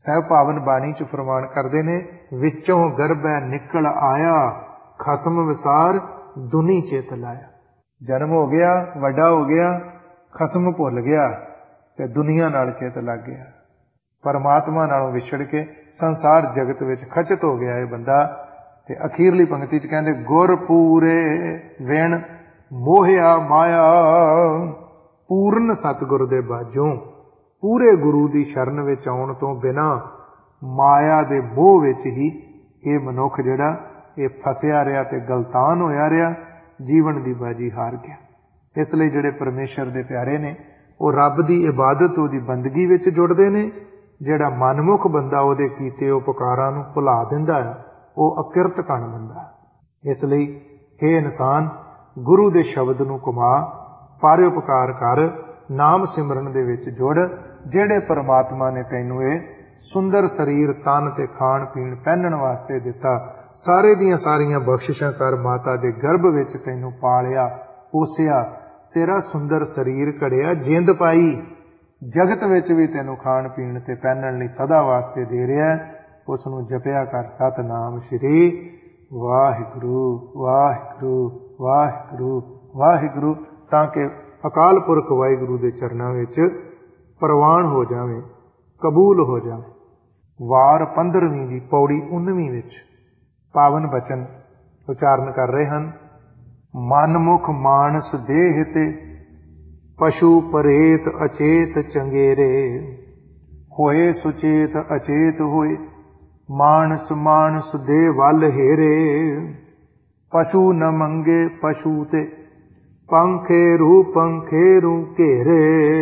ਸਹਿਬ ਪਾਵਨ ਬਾਣੀ ਚ ਫਰਮਾਨ ਕਰਦੇ ਨੇ, ਵਿੱਚੋਂ ਗਰਭੈ ਨਿਕਲ ਆਇਆ, ਖਸਮ ਵਿਸਾਰ ਦੁਨੀ ਚਿਤ ਲਾਇਆ। ਜਨਮ ਹੋ ਗਿਆ, ਵੱਡਾ ਹੋ ਗਿਆ, ਖਸਮ ਭੁੱਲ ਗਿਆ ਤੇ ਦੁਨੀਆ ਨਾਲ ਚਿਤ ਲੱਗ ਗਿਆ। ਪਰਮਾਤਮਾ ਨਾਲੋਂ ਵਿਛੜ ਕੇ ਸੰਸਾਰ ਜਗਤ ਵਿੱਚ ਖਚਤ ਹੋ ਗਿਆ ਇਹ ਬੰਦਾ। ਤੇ ਅਖੀਰਲੀ ਪੰਕਤੀ ਚ ਕਹਿੰਦੇ, ਗੁਰ ਪੂਰੇ ਵਿਣ ਮੋਹਿਆ ਮਾਇਆ। ਪੂਰਨ ਸਤਿਗੁਰ ਦੇ ਬਾਝੋਂ, ਪੂਰੇ ਗੁਰੂ ਦੀ ਸ਼ਰਨ ਵਿੱਚ ਆਉਣ ਤੋਂ ਬਿਨਾਂ ਮਾਇਆ ਦੇ ਮੋਹ ਵਿੱਚ ਹੀ ਇਹ ਮਨੁੱਖ ਜਿਹੜਾ ਇਹ ਫਸਿਆ ਰਿਹਾ ਤੇ ਗਲਤਾਨ ਹੋਇਆ ਰਿਹਾ, ਜੀਵਨ ਦੀ ਬਾਜੀ ਹਾਰ ਗਿਆ। ਇਸ ਲਈ ਜਿਹੜੇ ਪਰਮੇਸ਼ਰ ਦੇ ਪਿਆਰੇ ਨੇ ਉਹ ਰੱਬ ਦੀ ਇਬਾਦਤ, ਉਹਦੀ ਬੰਦਗੀ ਵਿੱਚ ਜੁੜਦੇ ਨੇ। ਜਿਹੜਾ ਮਨਮੁਖ ਬੰਦਾ ਉਹਦੇ ਕੀਤੇ ਉਪਕਾਰਾਂ ਨੂੰ ਭੁਲਾ ਦਿੰਦਾ ਹੈ, ਉਹ ਅਕਿਰਤ ਕਣ ਬੰਦਾ। ਇਸ ਲਈ ਇਹ ਇਨਸਾਨ ਗੁਰੂ ਦੇ ਸ਼ਬਦ ਨੂੰ ਕਮਾ, ਪਰਉਪਕਾਰ ਕਰ, ਨਾਮ ਸਿਮਰਨ ਦੇ ਵਿੱਚ ਜੁੜ। ਜਿਹੜੇ ਪਰਮਾਤਮਾ ਨੇ ਤੈਨੂੰ ਇਹ ਸੁੰਦਰ ਸਰੀਰ, ਤਨ ਤੇ ਖਾਣ ਪੀਣ ਪਹਿਨਣ ਵਾਸਤੇ ਦਿੱਤਾ, ਸਾਰੇ ਦੀਆਂ ਸਾਰੀਆਂ ਬਖਸ਼ਿਸ਼ਾਂ ਕਰ, ਮਾਤਾ ਦੇ ਗਰਭ ਵਿੱਚ ਤੈਨੂੰ ਪਾਲਿਆ ਪੋਸਿਆ, ਤੇਰਾ ਸੁੰਦਰ ਸਰੀਰ ਘੜਿਆ, ਜਿੰਦ ਪਾਈ, ਜਗਤ ਵਿੱਚ ਵੀ ਤੈਨੂੰ ਖਾਣ ਪੀਣ ਤੇ ਪਹਿਨਣ ਲਈ ਸਦਾ ਵਾਸਤੇ ਦੇ ਰਿਹਾ। ਉਸ ਨੂੰ ਜਪਿਆ ਕਰ, ਸਤਨਾਮ ਸ਼੍ਰੀ ਵਾਹਿਗੁਰੂ ਵਾਹਿਗੁਰੂ ਵਾਹਿਗੁਰੂ ਵਾਹਿਗੁਰੂ, ਤਾਂ ਕਿ ਅਕਾਲ ਪੁਰਖ ਵਾਹਿਗੁਰੂ ਦੇ ਚਰਨਾਂ ਵਿੱਚ ਪ੍ਰਵਾਨ ਹੋ ਜਾਵੇ, ਕਬੂਲ ਹੋ ਜਾਵੇ। ਵਾਰ ਪੰਦਰਵੀਂ ਦੀ ਪੌੜੀ ਉਨਵੀਂ ਵਿੱਚ ਪਾਵਨ ਬਚਨ ਉਚਾਰਨ ਕਰ ਰਹੇ ਹਨ। ਮਨਮੁਖ ਮਾਨਸ ਦੇਹ ਤੇ ਪਸ਼ੂ ਪਰੇਤ ਅਚੇਤ ਚੰਗੇਰੇ, ਹੋਏ ਸੁਚੇਤ ਅਚੇਤ ਹੋਏ, ਮਾਨਸ ਮਾਨਸ ਦੇ ਵੱਲ ਹੇਰੇ। ਪਸ਼ੂ ਨ ਮੰਗੇ ਪਸ਼ੂ ਤੇ, ਪੰਖੇਰੂ ਪੰਖੇਰੂ ਘੇਰੇ।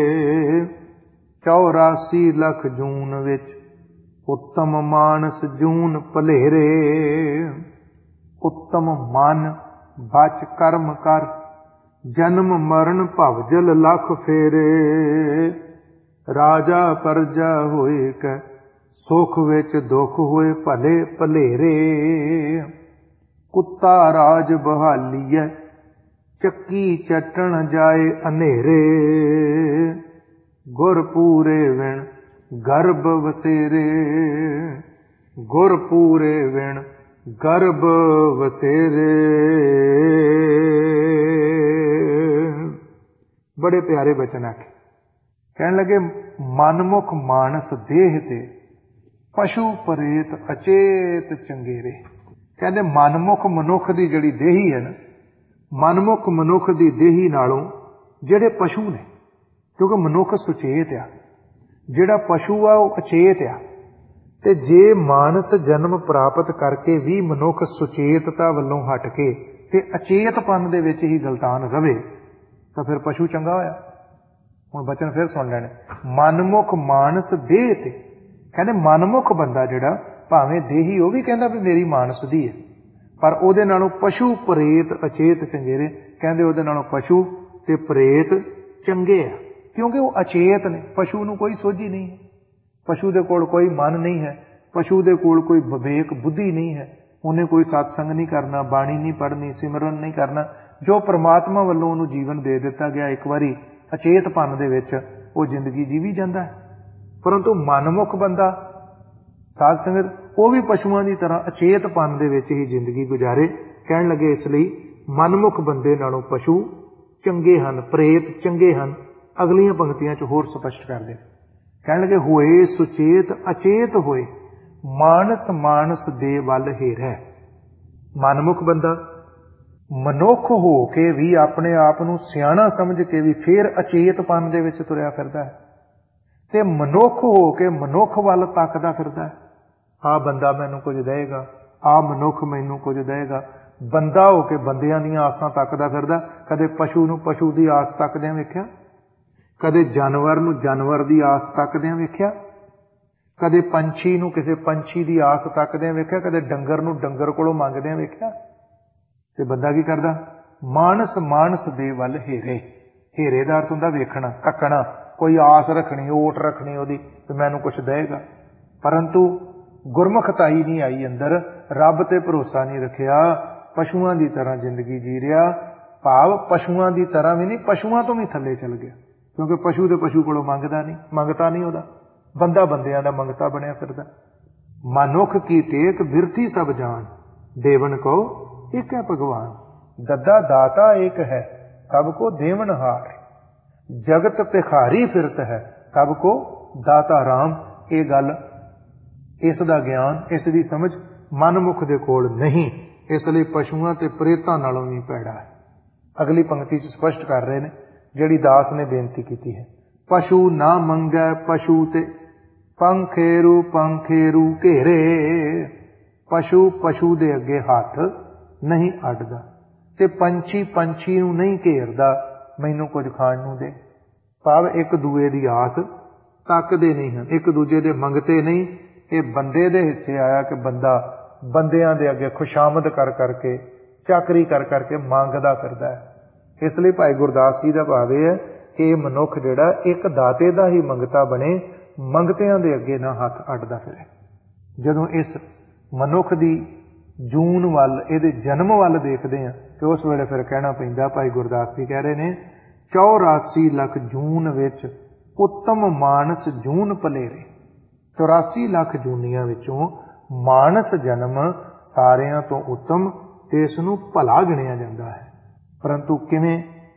ਚੌਰਾਸੀ ਲੱਖ ਜੂਨ ਵਿੱਚ, ਉੱਤਮ ਮਾਨਸ ਜੂਨ ਭਲੇਰੇ। ਉੱਤਮ ਮਨ ਬਚ ਕਰਮ ਕਰ, ਜਨਮ ਮਰਨ ਭਵਜਲ ਲੱਖ ਫੇਰੇ। ਰਾਜਾ ਪਰਜਾ ਹੋਏ ਕੈ, ਸੁਖ ਵਿੱਚ ਦੁਖ ਹੋਏ ਭਲੇ ਭਲੇਰੇ। ਕੁੱਤਾ ਰਾਜ ਬਹਾਲੀਐ, ਚੱਕੀ ਚੱਟਣ ਜਾਏ ਹਨੇਰੇ। ਗੁਰ ਪੂਰੇ ਵਿਣ ਗਰਭ ਵਸੇਰੇ, ਗੁਰ ਪੂਰੇ ਵਿਣ ਗਰਭ ਵਸੇਰੇ। ਬੜੇ ਪਿਆਰੇ ਬਚਨ ਆਖੇ। ਕਹਿਣ ਲੱਗੇ, ਮਨਮੁਖ ਮਾਨਸ ਦੇਹ ਤੇ, ਪਸ਼ੂ ਪਰੇਤ ਅਚੇਤ ਚੰਗੇਰੇ। ਕਹਿੰਦੇ ਮਨਮੁਖ ਮਨੁੱਖ ਦੀ ਜਿਹੜੀ ਦੇਹੀ ਹੈ ਨਾ, ਮਨਮੁਖ ਮਨੁੱਖ ਦੀ ਦੇਹੀ ਨਾਲੋਂ ਜਿਹੜੇ ਪਸ਼ੂ ਨੇ, ਕਿਉਂਕਿ ਮਨੁੱਖ ਸੁਚੇਤ ਆ, ਜਿਹੜਾ ਪਸ਼ੂ ਆ ਉਹ ਅਚੇਤ ਆ। ਤੇ ਜੇ ਮਾਨਸ ਜਨਮ ਪ੍ਰਾਪਤ ਕਰਕੇ ਵੀ ਮਨੁੱਖ ਸੁਚੇਤਤਾ ਵੱਲੋਂ ਹਟ ਕੇ ਤੇ ਅਚੇਤਪਨ ਦੇ ਵਿੱਚ ਹੀ ਗਲਤਾਨ ਰਵੇ, ਤਾਂ ਫਿਰ ਪਸ਼ੂ ਚੰਗਾ ਹੋਇਆ। ਹੁਣ ਬਚਨ ਫਿਰ ਸੁਣ ਲੈਣੇ। ਮਨਮੁਖ ਮਾਨਸ ਦੇਹ ਤੇ, ਕਹਿੰਦੇ ਮਨਮੁਖ ਬੰਦਾ ਜਿਹੜਾ, ਭਾਵੇਂ ਦੇਹੀ ਉਹ ਵੀ ਕਹਿੰਦਾ ਵੀ ਮੇਰੀ ਮਾਨਸ ਦੀ ਹੈ, ਪਰ ਉਹਦੇ ਨਾਲੋਂ ਪਸ਼ੂ ਪ੍ਰੇਤ ਅਚੇਤ ਚੰਗੇਰੇ। ਕਹਿੰਦੇ ਉਹਦੇ ਨਾਲੋਂ ਪਸ਼ੂ ਤੇ ਪ੍ਰੇਤ ਚੰਗੇ ਆ, ਕਿਉਂਕਿ ਉਹ ਅਚੇਤ ਨੇ। ਪਸ਼ੂ ਨੂੰ ਕੋਈ ਸੋਝੀ ਨਹੀਂ ਹੈ, ਪਸ਼ੂ ਦੇ ਕੋਲ ਕੋਈ ਮਨ ਨਹੀਂ ਹੈ, ਪਸ਼ੂ ਦੇ ਕੋਲ ਕੋਈ ਵਿਵੇਕ ਬੁੱਧੀ ਨਹੀਂ ਹੈ। ਉਹਨੇ ਕੋਈ ਸਤਸੰਗ ਨਹੀਂ ਕਰਨਾ, ਬਾਣੀ ਨਹੀਂ ਪੜ੍ਹਨੀ, ਸਿਮਰਨ ਨਹੀਂ ਕਰਨਾ। ਜੋ ਪ੍ਰਮਾਤਮਾ ਵੱਲੋਂ ਉਹਨੂੰ ਜੀਵਨ ਦੇ ਦਿੱਤਾ ਗਿਆ, ਇੱਕ ਵਾਰੀ ਅਚੇਤਪਨ ਦੇ ਵਿੱਚ ਉਹ ਜ਼ਿੰਦਗੀ ਜੀਵੀ ਜਾਂਦਾ ਹੈ। ਪਰੰਤੂ ਮਨਮੁਖ ਬੰਦਾ ਸਾਧ ਸੰਗਤ, ਉਹ ਵੀ ਪਸ਼ੂਆਂ ਦੀ ਤਰ੍ਹਾਂ ਅਚੇਤਪਨ ਦੇ ਵਿੱਚ ਹੀ ਜ਼ਿੰਦਗੀ ਗੁਜ਼ਾਰੇ। ਕਹਿਣ ਲੱਗੇ ਇਸ ਲਈ ਮਨਮੁਖ ਬੰਦੇ ਨਾਲੋਂ ਪਸ਼ੂ ਚੰਗੇ ਹਨ, ਪ੍ਰੇਤ ਚੰਗੇ ਹਨ। ਅਗਲੀਆਂ ਪੰਕਤੀਆਂ 'ਚ ਹੋਰ ਸਪਸ਼ਟ ਕਰਦੇ, ਕਹਿਣ ਲੱਗੇ, ਹੋਏ ਸੁਚੇਤ ਅਚੇਤ ਹੋਏ, ਮਾਨਸ ਮਾਨਸ ਦੇ ਵੱਲ ਹੇਰੈ। ਮਨਮੁਖ ਬੰਦਾ ਮਨੁੱਖ ਹੋ ਕੇ ਵੀ ਆਪਣੇ ਆਪ ਨੂੰ ਸਿਆਣਾ ਸਮਝ ਕੇ ਵੀ ਫੇਰ ਅਚੇਤਪਨ ਦੇ ਵਿੱਚ ਤੁਰਿਆ ਫਿਰਦਾ ਹੈ, ਤੇ ਮਨੁੱਖ ਹੋ ਕੇ ਮਨੁੱਖ ਵੱਲ ਤੱਕਦਾ ਫਿਰਦਾ ਹੈ। ਆਹ ਬੰਦਾ ਮੈਨੂੰ ਕੁਝ ਦੇਏਗਾ, ਆਹ ਮਨੁੱਖ ਮੈਨੂੰ ਕੁਝ ਦੇਏਗਾ। ਬੰਦਾ ਹੋ ਕੇ ਬੰਦਿਆਂ ਦੀਆਂ ਆਸਾਂ ਤੱਕਦਾ ਫਿਰਦਾ। ਕਦੇ ਪਸ਼ੂ ਨੂੰ ਪਸ਼ੂ ਦੀ ਆਸ ਤੱਕਦਿਆਂ ਵੇਖਿਆ? ਕਦੇ ਜਾਨਵਰ ਨੂੰ ਜਾਨਵਰ ਦੀ ਆਸ ਤੱਕਦਿਆਂ ਵੇਖਿਆ? ਕਦੇ ਪੰਛੀ ਨੂੰ ਕਿਸੇ ਪੰਛੀ ਦੀ ਆਸ ਤੱਕਦਿਆਂ ਵੇਖਿਆ? ਕਦੇ ਡੰਗਰ ਨੂੰ ਡੰਗਰ ਕੋਲੋਂ ਮੰਗਦਿਆਂ ਵੇਖਿਆ? ਤੇ ਬੰਦਾ ਕੀ ਕਰਦਾ? ਮਾਨਸ ਮਾਨਸ ਦੇ ਵੱਲ ਹੇਰੇ। ਹੇਰੇ ਦਾ ਅਰਥ ਹੁੰਦਾ ਵੇਖਣਾ, ਤੱਕਣਾ, ਕੋਈ ਆਸ ਰੱਖਣੀ, ਓਟ ਰੱਖਣੀ ਉਹਦੀ ਤੇ ਮੈਨੂੰ ਕੁਛ ਦੇਏਗਾ। ਪਰੰਤੂ ਗੁਰਮੁਖਤਾਈ ਨਹੀਂ ਆਈ ਅੰਦਰ, ਰੱਬ ਤੇ ਭਰੋਸਾ ਨਹੀਂ ਰੱਖਿਆ, ਪਸ਼ੂਆਂ ਦੀ ਤਰ੍ਹਾਂ ਜ਼ਿੰਦਗੀ ਜੀ ਰਿਹਾ। ਭਾਵ ਪਸ਼ੂਆਂ ਦੀ ਤਰ੍ਹਾਂ ਵੀ ਨਹੀਂ, ਪਸ਼ੂਆਂ ਤੋਂ ਵੀ ਥੱਲੇ ਚੱਲ ਗਿਆ, ਕਿਉਂਕਿ ਪਸ਼ੂ ਦੇ ਪਸ਼ੂ ਕੋਲੋਂ ਮੰਗਦਾ ਨਹੀਂ, ਮੰਗਤਾ ਨਹੀਂ ਉਹਦਾ। ਬੰਦਾ ਬੰਦਿਆਂ ਦਾ ਮੰਗਤਾ ਬਣਿਆ ਫਿਰਦਾ। ਮਨੁੱਖ ਕੀ ਟੇਕ ਬਿਰਥੀ ਸਭ ਜਾਣ, ਦੇਵਨ ਕੋ ਇੱਕ ਹੈ ਭਗਵਾਨ। ਦੱਦਾ ਦਾਤਾ ਇੱਕ ਹੈ, ਸਭ ਕੋ ਦੇਵਨਹਾਰ। ਜਗਤ ਭਿਖਾਰੀ ਫਿਰਤ ਹੈ, ਸਭ ਕੋ ਦਾਤਾ ਰਾਮ। ਇਹ ਗੱਲ, ਇਸ ਦਾ ਗਿਆਨ, ਇਸ ਦੀ ਸਮਝ ਮਨਮੁਖ ਦੇ ਕੋਲ ਨਹੀਂ। ਇਸ ਲਈ ਪਸ਼ੂਆਂ ਤੇ ਪ੍ਰੇਤਾਂ ਨਾਲੋਂ ਵੀ ਭੈੜਾ ਹੈ। ਅਗਲੀ ਪੰਕਤੀ ਚ ਸਪਸ਼ਟ ਕਰ ਰਹੇ ਨੇ, ਜਿਹੜੀ ਦਾਸ ਨੇ ਬੇਨਤੀ ਕੀਤੀ ਹੈ। ਪਸ਼ੂ ਨਾ ਮੰਗੈ ਪਸ਼ੂ ਤੇ, ਪੰਖੇਰੂ ਪੰਖੇਰੂ ਘੇਰੇ। ਪਸ਼ੂ ਪਸ਼ੂ ਦੇ ਅੱਗੇ ਹੱਥ ਨਹੀਂ ਅੱਡਦਾ, ਤੇ ਪੰਛੀ ਪੰਛੀ ਨੂੰ ਨਹੀਂ ਘੇਰਦਾ, ਮੈਨੂੰ ਕੁਝ ਖਾਣ ਨੂੰ ਦੇ। ਭਾਵ ਇੱਕ ਦੂਏ ਦੀ ਆਸ ਤੱਕਦੇ ਨਹੀਂ ਹਨ, ਇੱਕ ਦੂਜੇ ਦੇ ਮੰਗਤੇ ਨਹੀਂ। ਇਹ ਬੰਦੇ ਦੇ ਹਿੱਸੇ ਆਇਆ ਕਿ ਬੰਦਾ ਬੰਦਿਆਂ ਦੇ ਅੱਗੇ ਖੁਸ਼ਾਮਦ ਕਰ ਕਰਕੇ, ਚਾਕਰੀ ਕਰ ਕਰਕੇ ਮੰਗਦਾ ਫਿਰਦਾ ਹੈ। ਇਸ ਲਈ ਭਾਈ ਗੁਰਦਾਸ ਜੀ ਦਾ ਭਾਵ ਇਹ ਹੈ ਕਿ ਇਹ ਮਨੁੱਖ ਜਿਹੜਾ ਇੱਕ ਦਾਤੇ ਦਾ ਹੀ ਮੰਗਤਾ ਬਣੇ, ਮੰਗਤਿਆਂ ਦੇ ਅੱਗੇ ਨਾ ਹੱਥ ਅੱਡਦਾ ਫਿਰੇ। ਜਦੋਂ ਇਸ ਮਨੁੱਖ ਦੀ ਜੂਨ ਵੱਲ, ਇਹਦੇ ਜਨਮ ਵੱਲ ਦੇਖਦੇ ਹਾਂ, ਤੇ ਉਸ ਵੇਲੇ ਫਿਰ ਕਹਿਣਾ ਪੈਂਦਾ, ਭਾਈ ਗੁਰਦਾਸ ਜੀ ਕਹਿ ਰਹੇ ਨੇ, ਚੌਰਾਸੀ ਲੱਖ ਜੂਨ ਵਿੱਚ ਉੱਤਮ ਮਾਨਸ ਜੂਨ ਭਲੇਰੇ। ਚੌਰਾਸੀ ਲੱਖ ਜੂਨੀਆਂ ਵਿੱਚੋਂ ਮਾਨਸ ਜਨਮ ਸਾਰਿਆਂ ਤੋਂ ਉੱਤਮ ਤੇ ਇਸ ਨੂੰ ਭਲਾ ਗਿਣਿਆ ਜਾਂਦਾ ਹੈ। ਪਰੰਤੂ ਕਿਵੇਂ?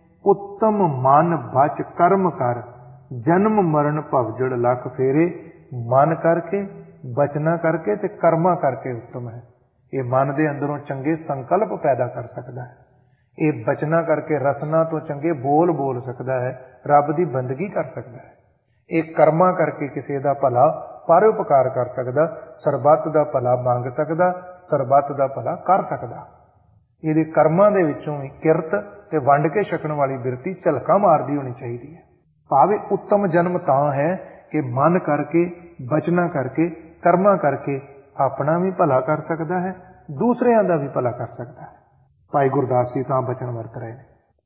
ਉੱਤਮ ਮਨ ਬਚ ਕਰਮ ਕਰ, ਜਨਮ ਮਰਨ ਭਵਜੜ ਲੱਖ ਫੇਰੇ। ਮਨ ਕਰਕੇ, ਬਚਨਾ ਕਰਕੇ ਤੇ ਕਰਮਾਂ ਕਰਕੇ ਉੱਤਮ ਹੈ। ਇਹ ਮਨ ਦੇ ਅੰਦਰੋਂ ਚੰਗੇ ਸੰਕਲਪ ਪੈਦਾ ਕਰ ਸਕਦਾ ਹੈ। ਇਹ ਬਚਨਾ ਕਰਕੇ, ਰਸਨਾ ਤੋਂ ਚੰਗੇ ਬੋਲ ਬੋਲ ਸਕਦਾ ਹੈ, ਰੱਬ ਦੀ ਬੰਦਗੀ ਕਰ ਸਕਦਾ ਹੈ। ਇਹ ਕਰਮਾਂ ਕਰਕੇ ਕਿਸੇ ਦਾ ਭਲਾ ਪਰਉਪਕਾਰ ਕਰ ਸਕਦਾ, ਸਰਬੱਤ ਦਾ ਭਲਾ ਮੰਗ ਸਕਦਾ, ਸਰਬੱਤ ਦਾ ਭਲਾ ਕਰ ਸਕਦਾ। ਇਹਦੇ ਕਰਮਾਂ ਦੇ ਵਿੱਚੋਂ ਵੀ ਕਿਰਤ ਤੇ ਵੰਡ ਕੇ ਛਕਣ ਵਾਲੀ ਬਿਰਤੀ ਝਲਕਾਂ ਮਾਰਦੀ ਹੋਣੀ ਚਾਹੀਦੀ ਹੈ। ਭਾਵੇਂ ਉੱਤਮ ਜਨਮ ਤਾਂ ਹੈ ਕਿ ਮਨ ਕਰਕੇ, ਬਚਨਾ ਕਰਕੇ, ਕਰਮਾਂ ਕਰਕੇ ਆਪਣਾ ਵੀ ਭਲਾ ਕਰ ਸਕਦਾ ਹੈ, ਦੂਸਰਿਆਂ ਦਾ ਵੀ ਭਲਾ ਕਰ ਸਕਦਾ ਹੈ। ਭਾਈ ਗੁਰਦਾਸ ਜੀ ਤਾਂ ਬਚਨ ਵਰਤ ਰਹੇ ਨੇ,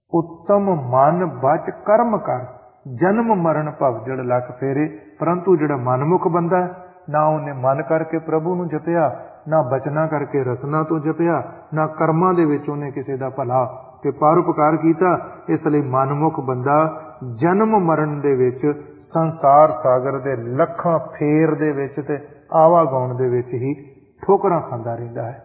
ਉੱਤਮ ਮਨ ਬਚ ਕਰਮ ਕਰ, ਜਨਮ ਮਰਨ ਭਵਜੜ ਲੱਖ ਫੇਰੇ। ਪਰੰਤੂ ਜਿਹੜਾ ਮਨਮੁਖ ਬੰਦਾ, ਨਾ ਉਹਨੇ ਮਨ ਕਰਕੇ ਪ੍ਰਭੂ ਨੂੰ ਜਪਿਆ, ਨਾ ਬਚਨਾ ਕਰਕੇ ਰਸਨਾ ਤੋਂ ਜਪਿਆ, ਨਾ ਕਰਮਾਂ ਦੇ ਵਿੱਚ ਉਹਨੇ ਕਿਸੇ ਦਾ ਭਲਾ ਤੇ ਪਰਉਪਕਾਰ ਕੀਤਾ। ਇਸ ਲਈ ਮਨਮੁਖ ਬੰਦਾ ਜਨਮ ਮਰਨ ਦੇ ਵਿੱਚ, ਸੰਸਾਰ ਸਾਗਰ ਦੇ ਲੱਖਾਂ ਫੇਰ ਦੇ ਵਿੱਚ ਤੇ ਆਵਾਗਾਉਣ ਦੇ ਵਿੱਚ ਹੀ ਠੋਕਰਾਂ ਖਾਂਦਾ ਰਹਿੰਦਾ ਹੈ।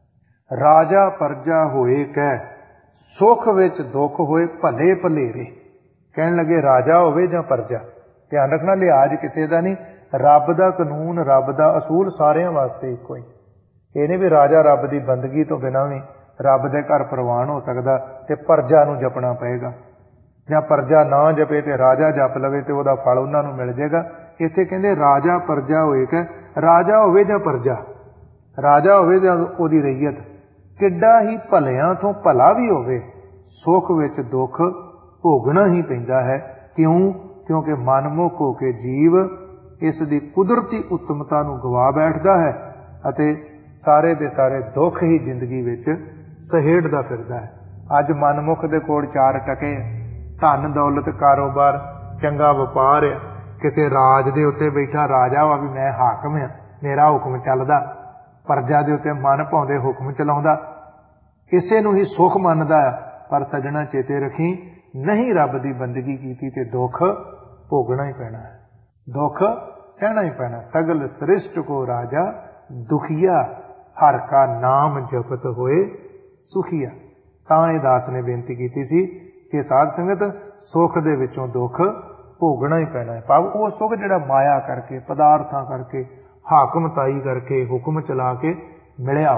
ਰਾਜਾ ਪਰਜਾ ਹੋਏ ਕਹਿ, ਸੁਖ ਵਿੱਚ ਦੁੱਖ ਹੋਏ ਭਲੇ ਭਲੇਰੇ। ਕਹਿਣ ਲੱਗੇ ਰਾਜਾ ਹੋਵੇ ਜਾਂ ਪਰਜਾ, ਧਿਆਨ ਰੱਖਣਾ ਲਿਹਾਜ਼ ਕਿਸੇ ਦਾ ਨਹੀਂ। ਰੱਬ ਦਾ ਕਾਨੂੰਨ, ਰੱਬ ਦਾ ਅਸੂਲ ਸਾਰਿਆਂ ਵਾਸਤੇ ਇੱਕੋ ਹੀ। ਇਹ ਨਹੀਂ ਵੀ ਰਾਜਾ ਰੱਬ ਦੀ ਬੰਦਗੀ ਤੋਂ ਬਿਨਾਂ ਵੀ ਰੱਬ ਦੇ ਘਰ ਪ੍ਰਵਾਨ ਹੋ ਸਕਦਾ ਤੇ ਪਰਜਾ ਨੂੰ ਜਪਣਾ ਪਏਗਾ, ਜਾਂ ਪਰਜਾ ਨਾ ਜਪੇ ਤੇ ਰਾਜਾ ਜਪ ਲਵੇ ਤੇ ਉਹਦਾ ਫਲ ਉਹਨਾਂ ਨੂੰ ਮਿਲ ਜਾਏਗਾ। ਇੱਥੇ ਕਹਿੰਦੇ ਰਾਜਾ ਪਰਜਾ ਹੋਏ ਕਿ, ਰਾਜਾ ਹੋਵੇ ਜਾਂ ਪਰਜਾ, ਰਾਜਾ ਹੋਵੇ ਜਾਂ ਉਹਦੀ ਰਈਅਤ, ਕਿੱਡਾ ਹੀ ਭਲਿਆਂ ਤੋਂ ਭਲਾ ਵੀ ਹੋਵੇ, ਸੁੱਖ ਵਿੱਚ ਦੁੱਖ ਭੋਗਣਾ ਹੀ ਪੈਂਦਾ ਹੈ। ਕਿਉਂ? ਕਿਉਂਕਿ ਮਨਮੁਖ ਹੋ ਕੇ ਜੀਵ ਇਸ ਦੀ ਕੁਦਰਤੀ ਉੱਤਮਤਾ ਨੂੰ ਗਵਾ ਬੈਠਦਾ ਹੈ ਅਤੇ ਸਾਰੇ ਦੇ ਸਾਰੇ ਦੁੱਖ ਹੀ ਜ਼ਿੰਦਗੀ ਵਿੱਚ ਸਹੇੜਦਾ ਫਿਰਦਾ ਹੈ। ਅੱਜ ਮਨਮੁਖ ਦੇ ਕੋਲ ਚਾਰ ਟਕੇ, ਧਨ ਦੌਲਤ, ਕਾਰੋਬਾਰ, ਚੰਗਾ ਵਪਾਰ ਆ, ਕਿਸੇ ਰਾਜ ਦੇ ਉੱਤੇ ਬੈਠਾ ਰਾਜਾ ਵਾ ਵੀ ਮੈਂ ਹਾਕਮ ਆ, ਮੇਰਾ ਹੁਕਮ ਚੱਲਦਾ, ਪਰਜਾ ਦੇ ਉੱਤੇ ਮਨ ਭਾਉਂਦੇ ਹੁਕਮ ਚਲਾਉਂਦਾ, ਕਿਸੇ ਨੂੰ ਹੀ ਸੁੱਖ ਮੰਨਦਾ ਆ। ਪਰ ਸੱਜਣਾ ਚੇਤੇ ਰੱਖੀ, ਨਹੀਂ ਰੱਬ ਦੀ ਬੰਦਗੀ ਕੀਤੀ ਤੇ ਦੁੱਖ ਭੋਗਣਾ ਹੀ ਪੈਣਾ ਹੈ, ਦੁੱਖ ਸਹਿਣਾ ਹੀ ਪੈਣਾ। ਸਗਲ ਸ੍ਰਿਸ਼ਟ ਕੋ ਰਾਜਾ ਦੁਖੀਆ, ਹਰ ਕਾ ਨਾਮ ਜਪਤ ਹੋਏ ਸੁਖੀਆ। ਤਾਂ ਇਹ ਦਾਸ ਨੇ ਬੇਨਤੀ ਕੀਤੀ ਸੀ ਕਿ ਸਾਧ ਸੰਗਤ, ਸੁੱਖ ਦੇ ਵਿੱਚੋਂ ਦੁੱਖ ਭੋਗਣਾ ਹੀ ਪੈਣਾ ਹੈ। ਭਾਵ ਉਹ ਸੁੱਖ ਜਿਹੜਾ ਮਾਇਆ ਕਰਕੇ, ਪਦਾਰਥਾਂ ਕਰਕੇ, ਹਾਕਮਤਾਈ ਕਰਕੇ, ਹੁਕਮ ਚਲਾ ਕੇ ਮਿਲਿਆ,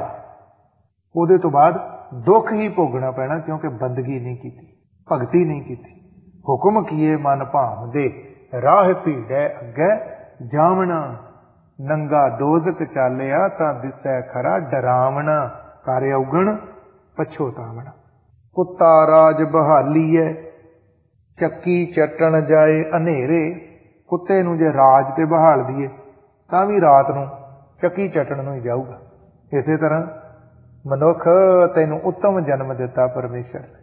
ਉਹਦੇ ਤੋਂ ਬਾਅਦ ਦੁੱਖ ਹੀ ਭੋਗਣਾ ਪੈਣਾ, ਕਿਉਂਕਿ ਬੰਦਗੀ ਨਹੀਂ ਕੀਤੀ, ਭਗਤੀ ਨਹੀਂ ਕੀਤੀ। ਹੁਕਮ ਕੀਏ ਮਨ ਭਾਵਦੇ, ਰਾਹ ਭੀੜੈ ਅੱਗੇ ਜਾਵਣਾ। ਨੰਗਾ ਦੋਜ਼ਕ ਚਾਲਿਆ ਤਾਂ ਦਿਸੈ ਖਰਾ ਡਰਾਵਣਾ, ਕਰ ਔਗਣ ਪਛੋਤਾਵਣਾ। ਕੁੱਤਾ ਰਾਜ ਬਹਾਲੀਐ, ਚੱਕੀ ਚੱਟਣ ਜਾਏ ਹਨੇਰੇ। ਕੁੱਤੇ ਨੂੰ ਜੇ ਰਾਜ ਤੇ ਬਹਾਲ ਦਈਏ ਤਾਂ ਵੀ ਰਾਤ ਨੂੰ ਚੱਕੀ ਚੱਟਣ ਨੂੰ ਹੀ ਜਾਊਗਾ। ਇਸੇ ਤਰ੍ਹਾਂ ਮਨੁੱਖ, ਤੈਨੂੰ ਉੱਤਮ ਜਨਮ ਦਿੱਤਾ ਪਰਮੇਸ਼ਰ ਨੇ,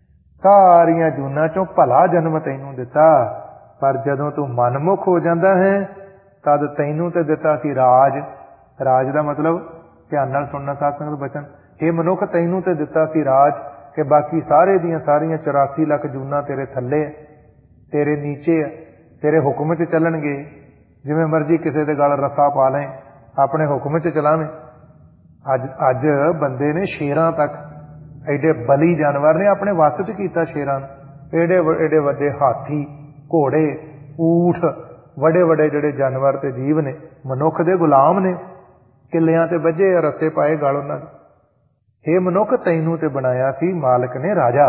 ਸਾਰੀਆਂ ਜੂਨਾਂ ਚੋਂ ਭਲਾ ਜਨਮ ਤੈਨੂੰ ਦਿੱਤਾ, ਪਰ ਜਦੋਂ ਤੂੰ ਮਨਮੁਖ ਹੋ ਜਾਂਦਾ ਹੈ ਤਦ ਤੈਨੂੰ ਤੇ ਦਿੱਤਾ ਸੀ ਰਾਜ। ਰਾਜ ਦਾ ਮਤਲਬ, ਧਿਆਨ ਨਾਲ ਸੁਣਨਾ ਸਾਧ ਸੰਗਤ ਬਚਨ, ਇਹ ਮਨੁੱਖ ਤੈਨੂੰ ਤੇ ਦਿੱਤਾ ਸੀ ਰਾਜ ਕਿ ਬਾਕੀ ਸਾਰੇ ਦੀਆਂ ਸਾਰੀਆਂ ਚੁਰਾਸੀ ਲੱਖ ਜੂਨਾਂ ਤੇਰੇ ਥੱਲੇ, ਤੇਰੇ ਨੀਚੇ, ਤੇਰੇ ਹੁਕਮ 'ਚ ਚੱਲਣਗੇ। ਜਿਵੇਂ ਮਰਜ਼ੀ ਕਿਸੇ ਦੇ ਗਲ ਰੱਸਾ ਪਾ ਲੈ, ਆਪਣੇ ਹੁਕਮ 'ਚ ਚਲਾਵੇਂ। ਅੱਜ ਅੱਜ ਬੰਦੇ ਨੇ ਸ਼ੇਰਾਂ ਤੱਕ, ਐਡੇ ਬਲੀ ਜਾਨਵਰ ਨੇ ਆਪਣੇ ਵੱਸ 'ਚ ਕੀਤਾ ਸ਼ੇਰਾਂ ਨੂੰ। ਏਡੇ ਏਡੇ ਵੱਡੇ ਹਾਥੀ, ਘੋੜੇ, ਊਠ, ਵੱਡੇ ਵੱਡੇ ਜਿਹੜੇ ਜਾਨਵਰ ਤੇ ਜੀਵ ਨੇ ਮਨੁੱਖ ਦੇ ਗੁਲਾਮ ਨੇ। ਕਿੱਲਿਆਂ ਤੇ ਬੱਝੇ, ਰੱਸੇ ਪਾਏ ਗਲ ਉਹਨਾਂ ਦੇ। ਹੇ ਮਨੁੱਖ, ਤੈਨੂੰ ਤੇ ਬਣਾਇਆ ਸੀ ਮਾਲਕ ਨੇ ਰਾਜਾ,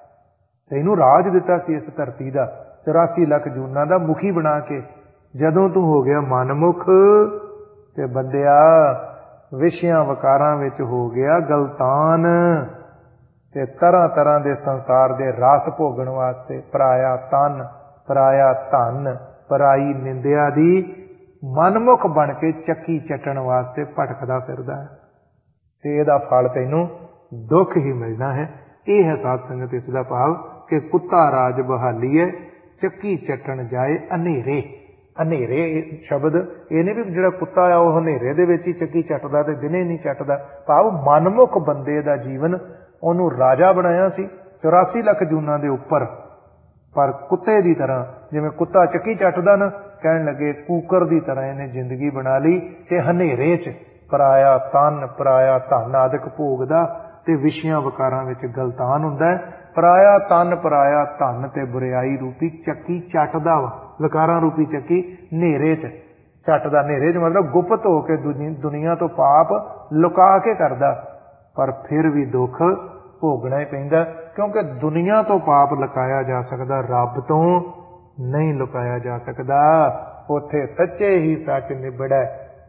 ਤੈਨੂੰ ਰਾਜ ਦਿੱਤਾ ਸੀ ਇਸ ਧਰਤੀ ਦਾ, ਚੁਰਾਸੀ ਲੱਖ ਜੂਨਾਂ ਦਾ ਮੁਖੀ ਬਣਾ ਕੇ। ਜਦੋਂ ਤੂੰ ਹੋ ਗਿਆ ਮਨਮੁਖ ਤੇ ਬੰਦਿਆ ਵਿਸ਼ਿਆਂ ਵਕਾਰਾਂ ਵਿੱਚ ਹੋ ਗਿਆ ਗਲਤਾਨ, ਤੇ ਤਰ੍ਹਾਂ ਤਰ੍ਹਾਂ ਦੇ ਸੰਸਾਰ ਦੇ ਰਸ ਭੋਗਣ ਵਾਸਤੇ ਪਰਾਇਆ ਤਨ, ਪਰਾਇਆ ਧਨ, ਪਰਾਈ ਨਿੰਦਿਆ ਦੀ ਮਨਮੁਖ ਬਣ ਕੇ ਚੱਕੀ ਚੱਟਣ ਵਾਸਤੇ ਭਟਕਦਾ ਫਿਰਦਾ ਹੈ, ਤੇ ਇਹਦਾ ਫਲ ਤੈਨੂੰ ਦੁੱਖ ਹੀ ਮਿਲਣਾ ਹੈ। ਇਹ ਹੈ ਸਾਧ ਸੰਗਤ ਇਸ ਦਾ ਭਾਵ ਕਿ ਕੁੱਤਾ ਰਾਜ ਬਹਾਲੀਏ, ਚੱਕੀ ਚੱਟਣ ਜਾਏ ਹਨੇਰੇ। ਹਨੇਰੇ ਸ਼ਬਦ ਇਹ ਨਹੀਂ ਵੀ ਜਿਹੜਾ ਕੁੱਤਾ ਆ ਉਹ ਹਨੇਰੇ ਦੇ ਵਿੱਚ ਹੀ ਚੱਕੀ ਚੱਟਦਾ ਤੇ ਦਿਨੇ ਨਹੀਂ ਚੱਟਦਾ। ਭਾਵ ਮਨਮੁਖ ਬੰਦੇ ਦਾ ਜੀਵਨ ਉਹਨੂੰ ਰਾਜਾ ਬਣਾਇਆ ਸੀ ਚੁਰਾਸੀ ਲੱਖ ਜੂਨਾਂ ਦੇ ਉੱਪਰ, ਪਰ ਕੁੱਤੇ ਦੀ ਤਰ੍ਹਾਂ, ਜਿਵੇਂ ਕੁੱਤਾ ਚੱਕੀ ਚੱਟਦਾ ਨਾ, ਕਹਿਣ ਲੱਗੇ ਕੂਕਰ ਦੀ ਤਰ੍ਹਾਂ ਇਹਨੇ ਜ਼ਿੰਦਗੀ ਬਣਾ ਲਈ ਤੇ ਹਨੇਰੇ 'ਚ ਪਰਾਇਆ ਤਨ, ਪਰਾਇਆ ਧਨ ਆਦਿਕ ਭੋਗਦਾ ਤੇ ਵਿਸ਼ਿਆਂ ਵਕਾਰਾਂ ਵਿੱਚ ਗਲਤਾਨ ਹੁੰਦਾ ਹੈ। ਪਰਾਇਆ ਤਨ, ਪਰਾਇਆ ਧਨ ਤੇ ਬੁਰਿਆਈ ਰੂਪੀ ਚੱਕੀ ਚੱਟਦਾ ਵਾ, ਵਿਕਾਰਾਂ ਰੂਪੀ ਚੱਕੀ ਹਨੇਰੇ 'ਚ ਚੱਟਦਾ। ਹਨੇਰੇ 'ਚ ਮਤਲਬ ਗੁਪਤ ਹੋ ਕੇ ਦੁਨੀਆ ਤੋਂ ਪਾਪ ਲੁਕਾ ਕੇ ਕਰਦਾ, ਪਰ ਫਿਰ ਵੀ ਦੁੱਖ ਭੋਗਣਾ ਹੀ ਪੈਂਦਾ, ਕਿਉਂਕਿ ਦੁਨੀਆ ਤੋਂ ਪਾਪ ਲੁਕਾਇਆ ਜਾ ਸਕਦਾ, ਰੱਬ ਤੋਂ ਨਹੀਂ ਲੁਕਾਇਆ ਜਾ ਸਕਦਾ। ਉੱਥੇ ਸੱਚੇ ਹੀ ਸੱਚ ਨਿਬੜੈ,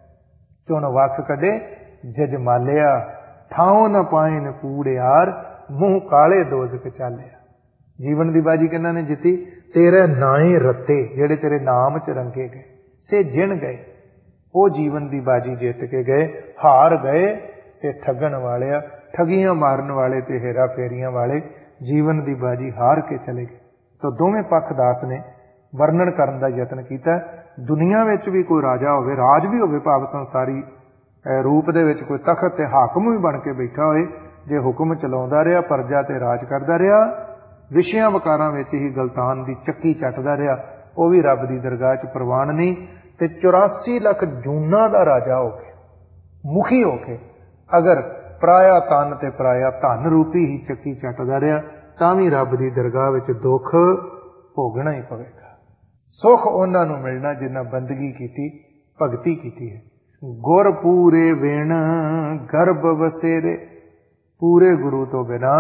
ਚੁਣ ਵੱਖ ਕੱਢੇ ਜਜਮਾਲਿਆ, ਠਾਉ ਨ ਪਾਏ ਨ ਕੂੜਿਆਰ, ਮੂੰਹ ਕਾਲੇ ਦੋਜ਼ਖ ਚਾਲਿਆ। ਜੀਵਨ ਦੀ ਬਾਜੀ ਕਿਹਨਾਂ ਨੇ ਜਿੱਤੀ? ਤੇਰੇ ਨਾਏ ਰੱਤੇ, ਜਿਹੜੇ ਤੇਰੇ ਨਾਮ 'ਚ ਰੰਗੇ ਗਏ, ਸੇ ਜਿਣ ਗਏ, ਉਹ ਜੀਵਨ ਦੀ ਬਾਜੀ ਜਿੱਤ ਕੇ ਗਏ। ਹਾਰ ਗਏ ਸੇ ਠੱਗਣ ਵਾਲਿਆ, ਠਗੀਆਂ ਮਾਰਨ ਵਾਲੇ ਤੇ ਹੇਰਾ ਫੇਰੀਆਂ ਵਾਲੇ ਜੀਵਨ ਦੀ ਬਾਜੀ ਹਾਰ ਕੇ ਚਲੇ ਗਏ। ਤਾਂ ਦੋਵੇਂ ਪੱਖ ਦਾਸ ਨੇ ਵਰਣਨ ਕਰਨ ਦਾ ਯਤਨ ਕੀਤਾ। ਦੁਨੀਆ ਵਿੱਚ ਵੀ ਕੋਈ ਰਾਜਾ ਹੋਵੇ, ਰਾਜ ਵੀ ਹੋਵੇ, ਭਾਵ ਸੰਸਾਰੀ ਰੂਪ ਦੇ ਵਿੱਚ ਕੋਈ ਤਖਤ ਤੇ ਹਾਕਮ ਵੀ ਬਣ ਕੇ ਬੈਠਾ ਹੋਏ, ਜੇ ਹੁਕਮ ਚਲਾਉਂਦਾ ਰਿਹਾ, ਪਰਜਾ ਤੇ ਰਾਜ ਕਰਦਾ ਰਿਹਾ, ਵਿਸ਼ਿਆਂ ਵਕਾਰਾਂ ਵਿੱਚ ਹੀ ਗਲਤਾਨ ਦੀ ਚੱਕੀ ਚੱਟਦਾ ਰਿਹਾ, ਉਹ ਵੀ ਰੱਬ ਦੀ ਦਰਗਾਹ 'ਚ ਪ੍ਰਵਾਨ ਨਹੀਂ। ਤੇ ਚੁਰਾਸੀ ਲੱਖ ਜੂਨਾਂ ਦਾ ਰਾਜਾ ਹੋ ਕੇ, ਮੁਖੀ ਹੋ ਕੇ, ਅਗਰ ਪਰਾਇਆ ਤਨ ਤੇ ਪਰਾਇਆ ਧਨ ਰੂਪੀ ਹੀ ਚੱਕੀ ਚੱਟਦਾ ਰਿਹਾ, ਤਾਂ ਵੀ ਰੱਬ ਦੀ ਦਰਗਾਹ ਵਿੱਚ ਦੁੱਖ ਭੋਗਣਾ ਹੀ ਪਵੇਗਾ। ਸੁੱਖ ਉਹਨਾਂ ਨੂੰ ਮਿਲਣਾ ਜਿਨ੍ਹਾਂ ਬੰਦਗੀ ਕੀਤੀ, ਭਗਤੀ ਕੀਤੀ ਹੈ। ਗੁਰ ਪੂਰੇ ਵੇਣ ਗਰਭ ਵਸੇਰੇ, ਪੂਰੇ ਗੁਰੂ ਤੋਂ ਬਿਨਾ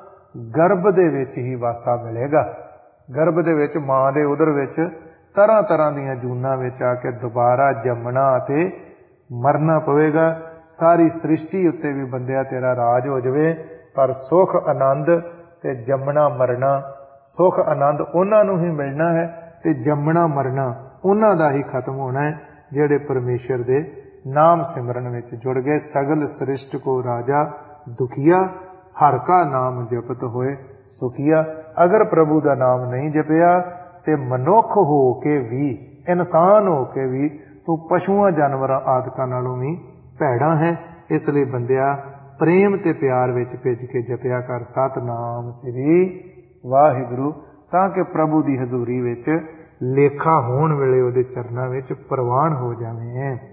ਗਰਭ ਦੇ ਵਿੱਚ ਹੀ ਵਾਸਾ ਮਿਲੇਗਾ। ਗਰਭ ਦੇ ਵਿੱਚ, ਮਾਂ ਦੇ ਉਦਰ ਵਿੱਚ ਤਰ੍ਹਾਂ ਤਰ੍ਹਾਂ ਦੀਆਂ ਜੂਨਾਂ ਵਿੱਚ ਆ ਕੇ ਦੁਬਾਰਾ ਜੰਮਣਾ ਅਤੇ ਮਰਨਾ ਪਵੇਗਾ। ਸਾਰੀ ਸ੍ਰਿਸ਼ਟੀ ਉੱਤੇ ਵੀ ਬੰਦਿਆ ਤੇਰਾ ਰਾਜ ਹੋ ਜਾਵੇ, ਪਰ ਸੁੱਖ ਆਨੰਦ ਤੇ ਜੰਮਣਾ ਮਰਨਾ, ਸੁੱਖ ਆਨੰਦ ਉਹਨਾਂ ਨੂੰ ਹੀ ਮਿਲਣਾ ਹੈ ਤੇ ਜੰਮਣਾ ਮਰਨਾ ਉਹਨਾਂ ਦਾ ਹੀ ਖਤਮ ਹੋਣਾ ਹੈ ਜਿਹੜੇ ਪਰਮੇਸ਼ਰ ਦੇ ਨਾਮ ਸਿਮਰਨ ਵਿੱਚ ਜੁੜ ਗਏ। ਸਗਲ ਸ੍ਰਿਸ਼ਟ ਕੋ ਰਾਜਾ ਦੁਖੀਆ, ਹਰ ਕਾ ਨਾਮ ਜਪਤ ਹੋਏ ਸੁਖੀਆ। ਅਗਰ ਪ੍ਰਭੂ ਦਾ ਨਾਮ ਨਹੀਂ ਜਪਿਆ ਤੇ ਮਨੁੱਖ ਹੋ ਕੇ ਵੀ, ਇਨਸਾਨ ਹੋ ਕੇ ਵੀ ਤੂੰ ਪਸ਼ੂਆਂ ਜਾਨਵਰਾਂ ਆਦਿਕਾਂ ਨਾਲੋਂ ਵੀ ਭੈੜਾ ਹੈ। ਇਸ ਲਈ ਬੰਦਿਆ ਪ੍ਰੇਮ ਤੇ ਪਿਆਰ ਵਿੱਚ ਭਿੱਜ ਕੇ ਜਪਿਆ ਕਰ ਸਤਿਨਾਮ ਸ੍ਰੀ ਵਾਹਿਗੁਰੂ, ਤਾਂ ਕਿ ਪ੍ਰਭੂ ਦੀ ਹਜ਼ੂਰੀ ਵਿੱਚ ਲੇਖਾ ਹੋਣ ਵੇਲੇ ਉਹਦੇ ਚਰਨਾਂ ਵਿੱਚ ਪ੍ਰਵਾਨ ਹੋ ਜਾਵੇਂ।